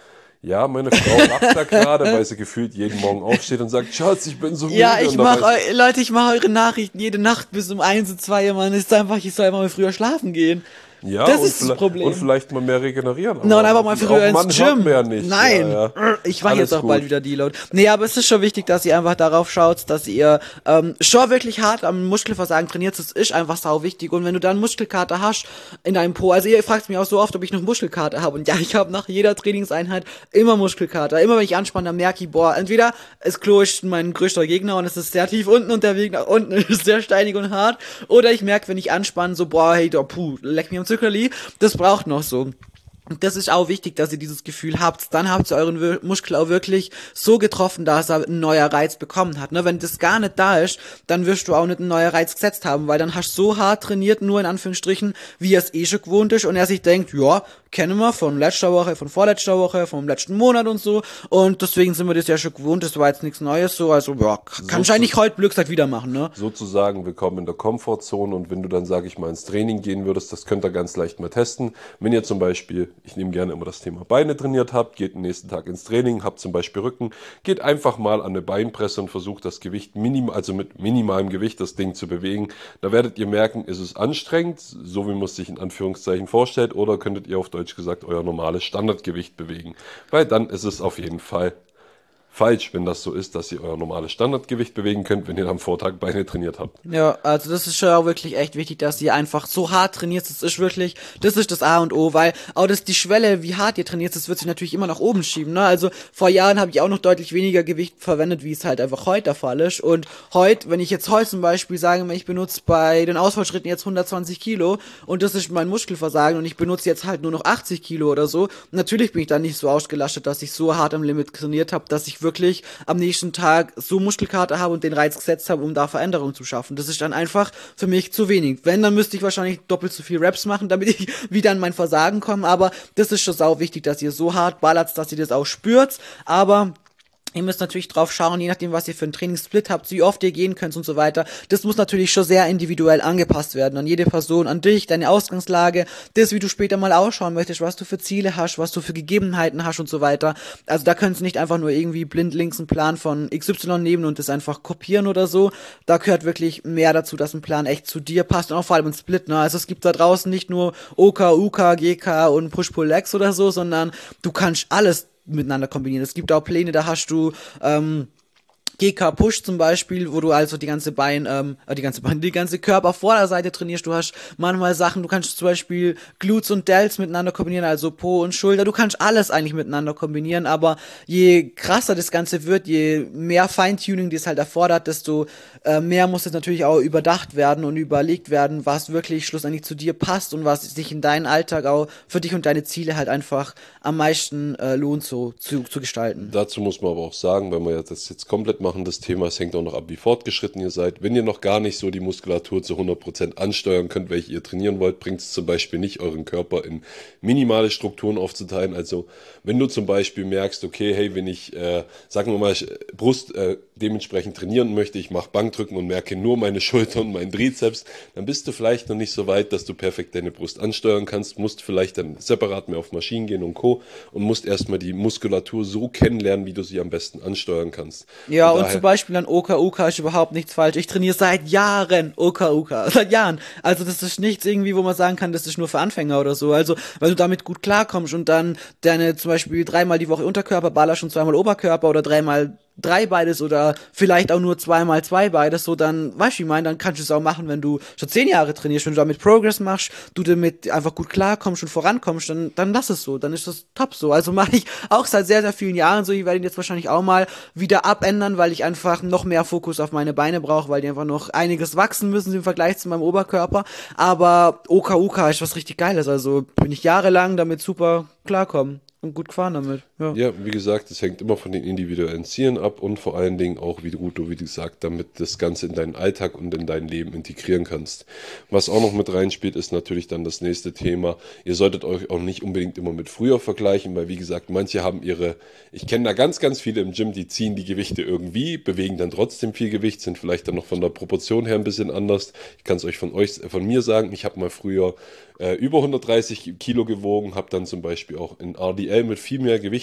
Ja, meine Frau lacht da gerade, weil sie gefühlt jeden Morgen aufsteht und sagt, Schatz, ich bin so müde. Ja, ich Und dann mache, weiß- Leute, ich mache eure Nachrichten jede Nacht bis um eins, zwei, man ist einfach, ich soll einfach mal früher schlafen gehen. Ja, Das und, ist das vielleicht, und Problem. vielleicht mal mehr regenerieren. Na, und Aber einfach mal auf, früher auf ins Mann hört Gym. man ja nicht. Nein. Ja, ja. Ich mache Alles jetzt auch gut. bald wieder Deload. Nee, aber es ist schon wichtig, dass ihr einfach darauf schaut, dass ihr ähm, schon wirklich hart am Muskelversagen trainiert. Das ist einfach sau wichtig. Und wenn du dann Muskelkater hast in deinem Po, also ihr fragt mich auch so oft, ob ich noch Muskelkater habe. Und ja, ich habe nach jeder Trainingseinheit immer Muskelkater. Immer wenn ich anspanne, dann merke ich, boah, entweder das Klo ist mein größter Gegner und es ist sehr tief unten und der Weg nach unten ist sehr steinig und hart. Oder ich merke, wenn ich anspanne, so, boah, hey, da, puh, leck mir am Zuckerli. Das braucht noch so. Und das ist auch wichtig, dass ihr dieses Gefühl habt. Dann habt ihr euren Wir- Muskel auch wirklich so getroffen, dass er ein neuer Reiz bekommen hat. Ne? Wenn das gar nicht da ist, dann wirst du auch nicht einen neuen Reiz gesetzt haben, weil dann hast du so hart trainiert, nur in Anführungsstrichen, wie er es eh schon gewohnt ist und er sich denkt, ja, kennen wir von letzter Woche, von vorletzter Woche, vom letzten Monat und so. Und deswegen sind wir das ja schon gewohnt, das war jetzt nichts Neues so. Also ja, kann ich eigentlich heute Blöd gesagt wieder machen, ne? Sozusagen willkommen in der Komfortzone und wenn du dann, sage ich mal, ins Training gehen würdest, das könnt ihr ganz leicht mal testen. Wenn ihr zum Beispiel, ich nehme gerne immer das Thema Beine trainiert habt, geht den nächsten Tag ins Training, habt zum Beispiel Rücken, geht einfach mal an eine Beinpresse und versucht das Gewicht minim, also mit minimalem Gewicht das Ding zu bewegen. Da werdet ihr merken, ist es anstrengend, so wie man es sich in Anführungszeichen vorstellt, oder könntet ihr auf Deutsch gesagt euer normales Standardgewicht bewegen, weil dann ist es auf jeden Fall falsch, wenn das so ist, dass ihr euer normales Standardgewicht bewegen könnt, wenn ihr am Vortag Beine trainiert habt. Ja, also das ist schon auch wirklich echt wichtig, dass ihr einfach so hart trainiert. Das ist wirklich, das ist das A und O, weil auch das die Schwelle, wie hart ihr trainiert, das wird sich natürlich immer nach oben schieben. Ne? Also vor Jahren habe ich auch noch deutlich weniger Gewicht verwendet, wie es halt einfach heute der Fall ist. Und heute, wenn ich jetzt heute zum Beispiel sage, ich benutze bei den Ausfallschritten jetzt hundertzwanzig Kilo und das ist mein Muskelversagen und ich benutze jetzt halt nur noch achtzig Kilo oder so, natürlich bin ich dann nicht so ausgelastet, dass ich so hart am Limit trainiert habe, dass ich wirklich am nächsten Tag so Muskelkater habe und den Reiz gesetzt habe, um da Veränderungen zu schaffen. Das ist dann einfach für mich zu wenig. Wenn, dann müsste ich wahrscheinlich doppelt so viel Reps machen, damit ich wieder an mein Versagen komme, aber das ist schon sau wichtig, dass ihr so hart ballert, dass ihr das auch spürt, aber ihr müsst natürlich drauf schauen, je nachdem, was ihr für einen Trainingssplit habt, wie oft ihr gehen könnt und so weiter. Das muss natürlich schon sehr individuell angepasst werden. An jede Person, an dich, deine Ausgangslage, das, wie du später mal ausschauen möchtest, was du für Ziele hast, was du für Gegebenheiten hast und so weiter. Also da könnt ihr nicht einfach nur irgendwie blind links einen Plan von X Y nehmen und das einfach kopieren oder so. Da gehört wirklich mehr dazu, dass ein Plan echt zu dir passt und auch vor allem ein Split. Ne? Also es gibt da draußen nicht nur O K, U K, G K und Push-Pull-Legs oder so, sondern du kannst alles miteinander kombinieren. Es gibt auch Pläne, da hast du ähm, G K Push zum Beispiel, wo du also die ganze Bein, ähm, die ganze Bein, die ganze Körpervorderseite trainierst. Du hast manchmal Sachen, du kannst zum Beispiel Glutes und Delts miteinander kombinieren, also Po und Schulter. Du kannst alles eigentlich miteinander kombinieren, aber je krasser das Ganze wird, je mehr Feintuning das halt erfordert, desto äh, mehr muss es natürlich auch überdacht werden und überlegt werden, was wirklich schlussendlich zu dir passt und was sich in deinen Alltag auch für dich und deine Ziele halt einfach am meisten äh, lohnt so zu, zu gestalten. Dazu muss man aber auch sagen, wenn wir das jetzt komplett machen, das Thema, es hängt auch noch ab, wie fortgeschritten ihr seid. Wenn ihr noch gar nicht so die Muskulatur zu hundert Prozent ansteuern könnt, welche ihr trainieren wollt, bringt es zum Beispiel nicht, euren Körper in minimale Strukturen aufzuteilen. Also wenn du zum Beispiel merkst, okay, hey, wenn ich, äh, sagen wir mal, Brust äh, dementsprechend trainieren möchte, ich mache Bankdrücken und merke nur meine Schulter und meinen Trizeps, dann bist du vielleicht noch nicht so weit, dass du perfekt deine Brust ansteuern kannst, musst vielleicht dann separat mehr auf Maschinen gehen und Co. und musst erstmal die Muskulatur so kennenlernen, wie du sie am besten ansteuern kannst. Ja, und und daher, zum Beispiel an O K U K ist überhaupt nichts falsch. Ich trainiere seit Jahren O K U K. Seit Jahren. Also das ist nichts irgendwie, wo man sagen kann, das ist nur für Anfänger oder so. Also, weil du damit gut klarkommst und dann deine zum Beispiel dreimal die Woche Unterkörper ballerst und zweimal Oberkörper oder dreimal drei beides oder vielleicht auch nur zweimal zwei beides, so dann, weißt du, ich meine, dann kannst du es auch machen, wenn du schon zehn Jahre trainierst, wenn du damit Progress machst, du damit einfach gut klarkommst und vorankommst, dann, dann lass es so, dann ist das top so. Also mache ich auch seit sehr, sehr vielen Jahren so, ich werde ihn jetzt wahrscheinlich auch mal wieder abändern, weil ich einfach noch mehr Fokus auf meine Beine brauche, weil die einfach noch einiges wachsen müssen im Vergleich zu meinem Oberkörper, aber O K U K ist was richtig Geiles, also bin ich jahrelang damit super klarkommen. Und gut gefahren damit, ja. Ja, wie gesagt, es hängt immer von den individuellen Zielen ab und vor allen Dingen auch, wie gut du, wie gesagt, damit das Ganze in deinen Alltag und in dein Leben integrieren kannst. Was auch noch mit reinspielt, ist natürlich dann das nächste Thema. Ihr solltet euch auch nicht unbedingt immer mit früher vergleichen, weil wie gesagt, manche haben ihre, ich kenne da ganz, ganz viele im Gym, die ziehen die Gewichte irgendwie, bewegen dann trotzdem viel Gewicht, sind vielleicht dann noch von der Proportion her ein bisschen anders. Ich kann es euch von euch, von mir sagen, ich habe mal früher äh, über hundertdreißig Kilo gewogen, habe dann zum Beispiel auch in R D L mit viel mehr Gewicht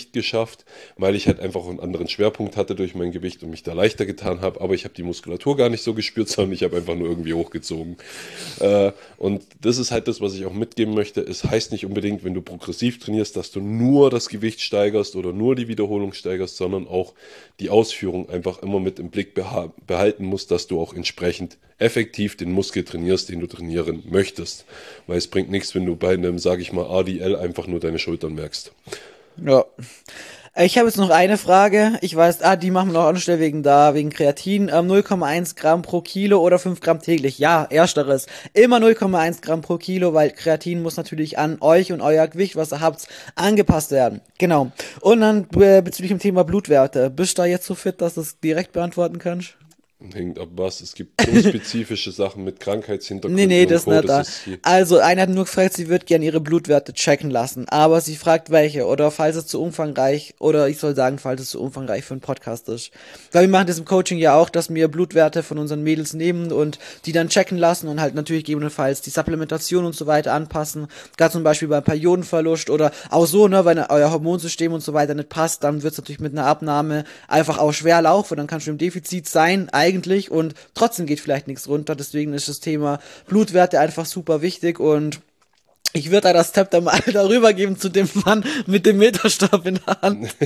Gewicht geschafft, weil ich halt einfach einen anderen Schwerpunkt hatte durch mein Gewicht und mich da leichter getan habe, aber ich habe die Muskulatur gar nicht so gespürt, sondern ich habe einfach nur irgendwie hochgezogen. Äh, und das ist halt das, was ich auch mitgeben möchte. Es heißt nicht unbedingt, wenn du progressiv trainierst, dass du nur das Gewicht steigerst oder nur die Wiederholung steigerst, sondern auch die Ausführung einfach immer mit im Blick beha- behalten musst, dass du auch entsprechend effektiv den Muskel trainierst, den du trainieren möchtest. Weil es bringt nichts, wenn du bei einem, sage ich mal, A D L einfach nur deine Schultern merkst. Ja. Ich habe jetzt noch eine Frage. Ich weiß, ah, die machen wir noch anstelle wegen da, wegen Kreatin. Ähm, null Komma eins Gramm pro Kilo oder fünf Gramm täglich. Ja, ersteres. Immer null Komma eins Gramm pro Kilo, weil Kreatin muss natürlich an euch und euer Gewicht, was ihr habt, angepasst werden. Genau. Und dann äh, bezüglich dem Thema Blutwerte. Bist du da jetzt so fit, dass du es direkt beantworten kannst? Hängt ab was. Es gibt so spezifische Sachen mit Krankheitshintergründen Nee, nee, und das Co. nicht da. Das ist hier. Also, eine hat nur gefragt, sie wird gerne ihre Blutwerte checken lassen, aber sie fragt welche oder falls es zu umfangreich oder ich soll sagen, falls es zu umfangreich für einen Podcast ist. Weil wir machen das im Coaching ja auch, dass wir Blutwerte von unseren Mädels nehmen und die dann checken lassen und halt natürlich gegebenenfalls die Supplementation und so weiter anpassen. Gerade zum Beispiel beim Periodenverlust oder auch so, ne, wenn euer Hormonsystem und so weiter nicht passt, dann wird es natürlich mit einer Abnahme einfach auch schwer laufen, dann kannst du im Defizit sein, eigentlich, und trotzdem geht vielleicht nichts runter, deswegen ist das Thema Blutwerte einfach super wichtig und ich würde da das Zepter mal darüber geben zu dem Mann mit dem Meterstab in der Hand.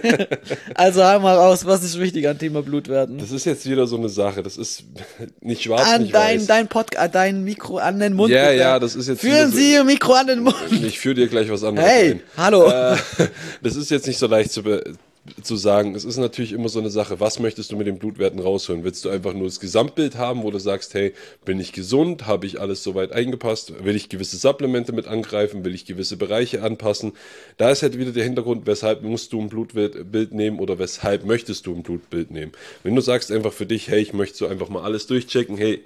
Also hau mal raus, was ist wichtig an Thema Blutwerten? Das ist jetzt wieder so eine Sache. Das ist nicht schwarz, An nicht dein, weiß. dein Podcast, dein Mikro an den Mund. Ja, bitte. ja, das ist jetzt Führen wieder so- Sie Ihr Mikro an den Mund. Ich führe dir gleich was anderes Hey, ein. hallo. Äh, das ist jetzt nicht so leicht zu, be zu sagen. Es ist natürlich immer so eine Sache, was möchtest du mit den Blutwerten rausholen? Willst du einfach nur das Gesamtbild haben, wo du sagst, hey, bin ich gesund? Habe ich alles soweit eingepasst? Will ich gewisse Supplemente mit angreifen? Will ich gewisse Bereiche anpassen? Da ist halt wieder der Hintergrund, weshalb musst du ein Blutbild nehmen oder weshalb möchtest du ein Blutbild nehmen? Wenn du sagst einfach für dich, hey, ich möchte so einfach mal alles durchchecken, hey,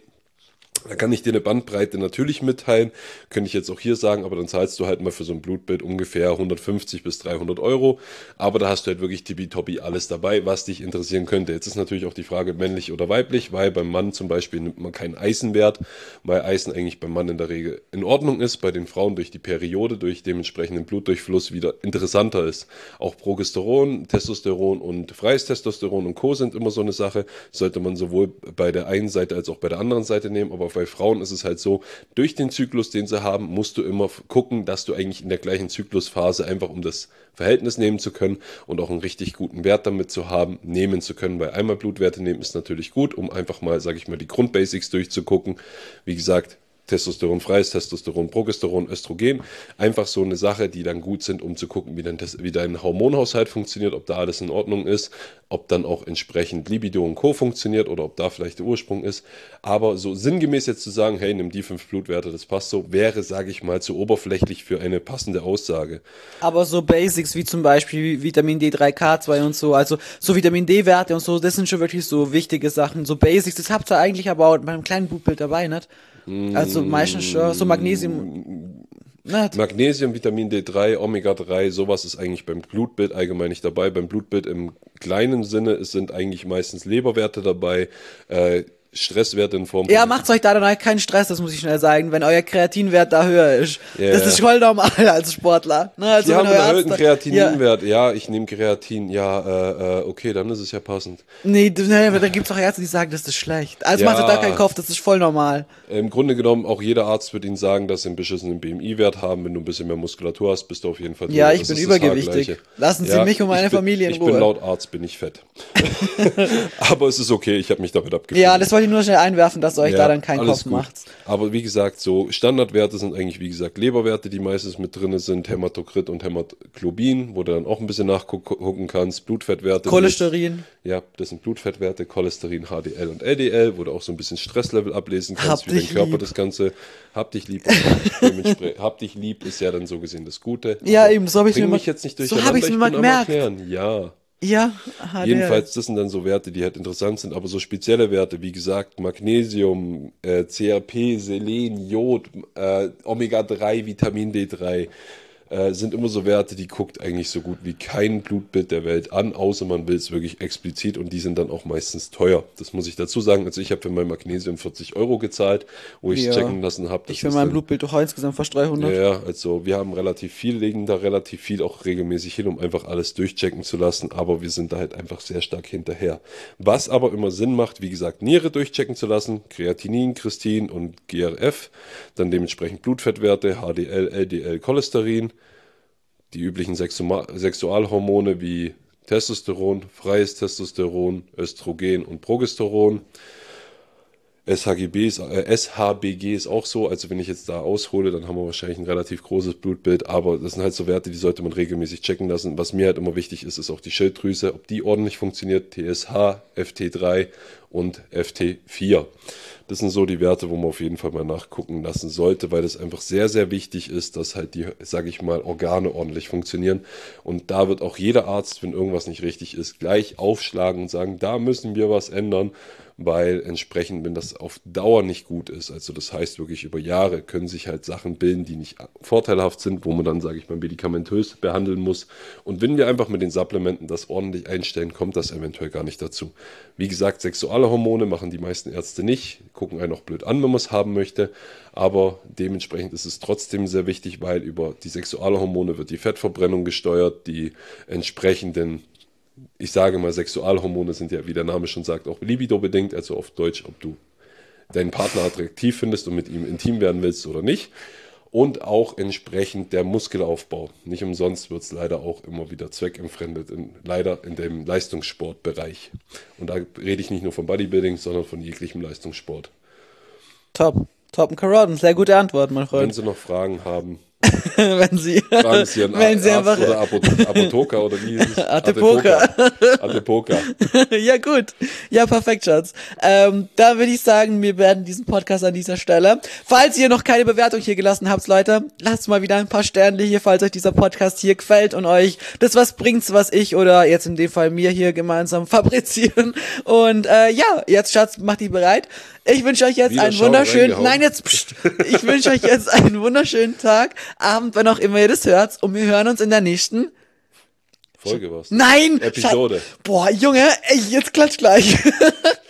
da kann ich dir eine Bandbreite natürlich mitteilen, könnte ich jetzt auch hier sagen, aber dann zahlst du halt mal für so ein Blutbild ungefähr hundertfünfzig bis dreihundert Euro, aber da hast du halt wirklich tippitoppi alles dabei, was dich interessieren könnte. Jetzt ist natürlich auch die Frage männlich oder weiblich, weil beim Mann zum Beispiel nimmt man keinen Eisenwert, weil Eisen eigentlich beim Mann in der Regel in Ordnung ist, bei den Frauen durch die Periode, durch dementsprechenden Blutdurchfluss wieder interessanter ist. Auch Progesteron, Testosteron und freies Testosteron und Co. sind immer so eine Sache, sollte man sowohl bei der einen Seite als auch bei der anderen Seite nehmen, aber bei Frauen ist es halt so, durch den Zyklus, den sie haben, musst du immer gucken, dass du eigentlich in der gleichen Zyklusphase einfach, um das Verhältnis nehmen zu können und auch einen richtig guten Wert damit zu haben, nehmen zu können. Weil einmal Blutwerte nehmen ist natürlich gut, um einfach mal, sage ich mal, die Grundbasics durchzugucken. Wie gesagt, Testosteron, freies Testosteron, Progesteron, Östrogen. Einfach so eine Sache, die dann gut sind, um zu gucken, wie, dein, wie dein Hormonhaushalt funktioniert, ob da alles in Ordnung ist, ob dann auch entsprechend Libido und Co. funktioniert oder ob da vielleicht der Ursprung ist. Aber so sinngemäß jetzt zu sagen, hey, nimm die fünf Blutwerte, das passt so, wäre, sage ich mal, zu oberflächlich für eine passende Aussage. Aber so Basics wie zum Beispiel Vitamin D drei, K zwei und so, also so Vitamin D-Werte und so, das sind schon wirklich so wichtige Sachen. So Basics, das habt ihr eigentlich aber auch bei einem kleinen Blutbild dabei, nicht? Also meistens schon, so Magnesium. Nicht? Magnesium, Vitamin D drei, Omega drei, sowas ist eigentlich beim Blutbild allgemein nicht dabei. Beim Blutbild im kleinen Sinne es sind eigentlich meistens Leberwerte dabei, äh, Stresswerte in Form von... Ja, macht euch da dann halt keinen Stress, das muss ich schnell sagen, wenn euer Kreatinwert da höher ist. Ja. Das ist voll normal als Sportler. Ne? Also Sie haben wenn einen euer erhöhten Arzt- Kreatininwert. Ja, ich nehme Kreatin. Ja, äh, äh, okay, dann ist es ja passend. Nee, du- nee, da gibt's auch Ärzte, die sagen, das ist schlecht. Also Ja. macht euch da keinen Kopf, das ist voll normal. Im Grunde genommen, auch jeder Arzt wird Ihnen sagen, dass Sie einen beschissenen B M I-Wert haben. Wenn du ein bisschen mehr Muskulatur hast, bist du auf jeden Fall drin. Ja, ich Das bin ist das übergewichtig. Haargleiche. Lassen Sie mich und meine ich bin, Familie in Ich Ruhe. bin laut Arzt, bin ich fett. Aber es ist okay, ich habe mich damit abgefunden. Ja, das wollte ich nur schnell einwerfen, dass ihr euch da dann keinen alles Kopf gut. macht. Aber wie gesagt, so Standardwerte sind eigentlich, wie gesagt, Leberwerte, die meistens mit drin sind, Hämatokrit und Hämoglobin, wo du dann auch ein bisschen nachgucken kannst, Blutfettwerte. Cholesterin. Ja, das sind Blutfettwerte, Cholesterin, H D L und L D L, wo du auch so ein bisschen Stresslevel ablesen kannst, Hab wie dein dich Körper lieb. das Ganze, hab dich lieb, und dementsprechend- hab dich lieb ist ja dann so gesehen das Gute. Ja, Aber eben, so hab ich's bring mir mal- mich jetzt nicht so durcheinander, hab ich's mir ich mal bin am gemerkt. Erklären. Ja. Ja, H D L. Jedenfalls, das sind dann so Werte, die halt interessant sind, aber so spezielle Werte, wie gesagt, Magnesium, äh, C R P, Selen, Jod, äh, Omega drei, Vitamin D drei, äh, sind immer so Werte, die guckt eigentlich so gut wie kein Blutbild der Welt an, außer man will es wirklich explizit und die sind dann auch meistens teuer. Das muss ich dazu sagen. Also ich habe für mein Magnesium vierzig Euro gezahlt, wo ich es Ja. checken lassen habe. Ich für mein Blutbild doch insgesamt fast dreihundert. Ja, ja, also wir haben relativ viel, legen da relativ viel auch regelmäßig hin, um einfach alles durchchecken zu lassen, aber wir sind da halt einfach sehr stark hinterher. Was aber immer Sinn macht, wie gesagt, Niere durchchecken zu lassen, Kreatinin, Kristin und G R F, dann dementsprechend Blutfettwerte, H D L, L D L, Cholesterin, die üblichen Sexuma- Sexualhormone wie Testosteron, freies Testosteron, Östrogen und Progesteron. S H G B ist, äh, S H B G ist auch so, also wenn ich jetzt da aushole, dann haben wir wahrscheinlich ein relativ großes Blutbild, aber das sind halt so Werte, die sollte man regelmäßig checken lassen. Was mir halt immer wichtig ist, ist auch die Schilddrüse, ob die ordentlich funktioniert, T S H, F T drei und F T vier. Das sind so die Werte, wo man auf jeden Fall mal nachgucken lassen sollte, weil das einfach sehr, sehr wichtig ist, dass halt die, sage ich mal, Organe ordentlich funktionieren. Und da wird auch jeder Arzt, wenn irgendwas nicht richtig ist, gleich aufschlagen und sagen, da müssen wir was ändern, weil entsprechend, wenn das auf Dauer nicht gut ist, also das heißt wirklich über Jahre, können sich halt Sachen bilden, die nicht vorteilhaft sind, wo man dann, sage ich mal, medikamentös behandeln muss. Und wenn wir einfach mit den Supplementen das ordentlich einstellen, kommt das eventuell gar nicht dazu. Wie gesagt, sexuelle Hormone machen die meisten Ärzte nicht, gucken einen auch blöd an, wenn man es haben möchte, aber dementsprechend ist es trotzdem sehr wichtig, weil über die Sexualhormone wird die Fettverbrennung gesteuert, die entsprechenden, ich sage mal, Sexualhormone sind ja, wie der Name schon sagt, auch libido-bedingt, also auf Deutsch, ob du deinen Partner attraktiv findest und mit ihm intim werden willst oder nicht. Und auch entsprechend der Muskelaufbau. Nicht umsonst wird es leider auch immer wieder zweckentfremdet, in, leider in dem Leistungssportbereich. Und da rede ich nicht nur von Bodybuilding, sondern von jeglichem Leistungssport. Top. Top und Karotten. Sehr gute Antwort, mein Wenn Freund. Sie noch Fragen haben, wenn Sie, fragen Sie einen wenn Sie Arzt einfach, oder Apo- Apotheker oder wie ist es? Atepoka. Atepoka. Ja, gut. Ja, perfekt, Schatz. Ähm, da würde ich sagen, wir beenden diesen Podcast an dieser Stelle. Falls ihr noch keine Bewertung hier gelassen habt, Leute, lasst mal wieder ein paar Sterne hier, falls euch dieser Podcast hier gefällt und euch das was bringt, was ich oder jetzt in dem Fall mir hier gemeinsam fabrizieren. Und äh, ja, jetzt, Schatz, macht die bereit. Ich wünsche euch jetzt Wieder einen Schaum wunderschönen, reingehauen. nein, jetzt, pst, ich wünsche euch jetzt einen wunderschönen Tag, Abend, wann auch immer ihr das hört, und wir hören uns in der nächsten Folge war's. Nein! Episode. Scha- Boah, Junge, ey, jetzt klatsch gleich.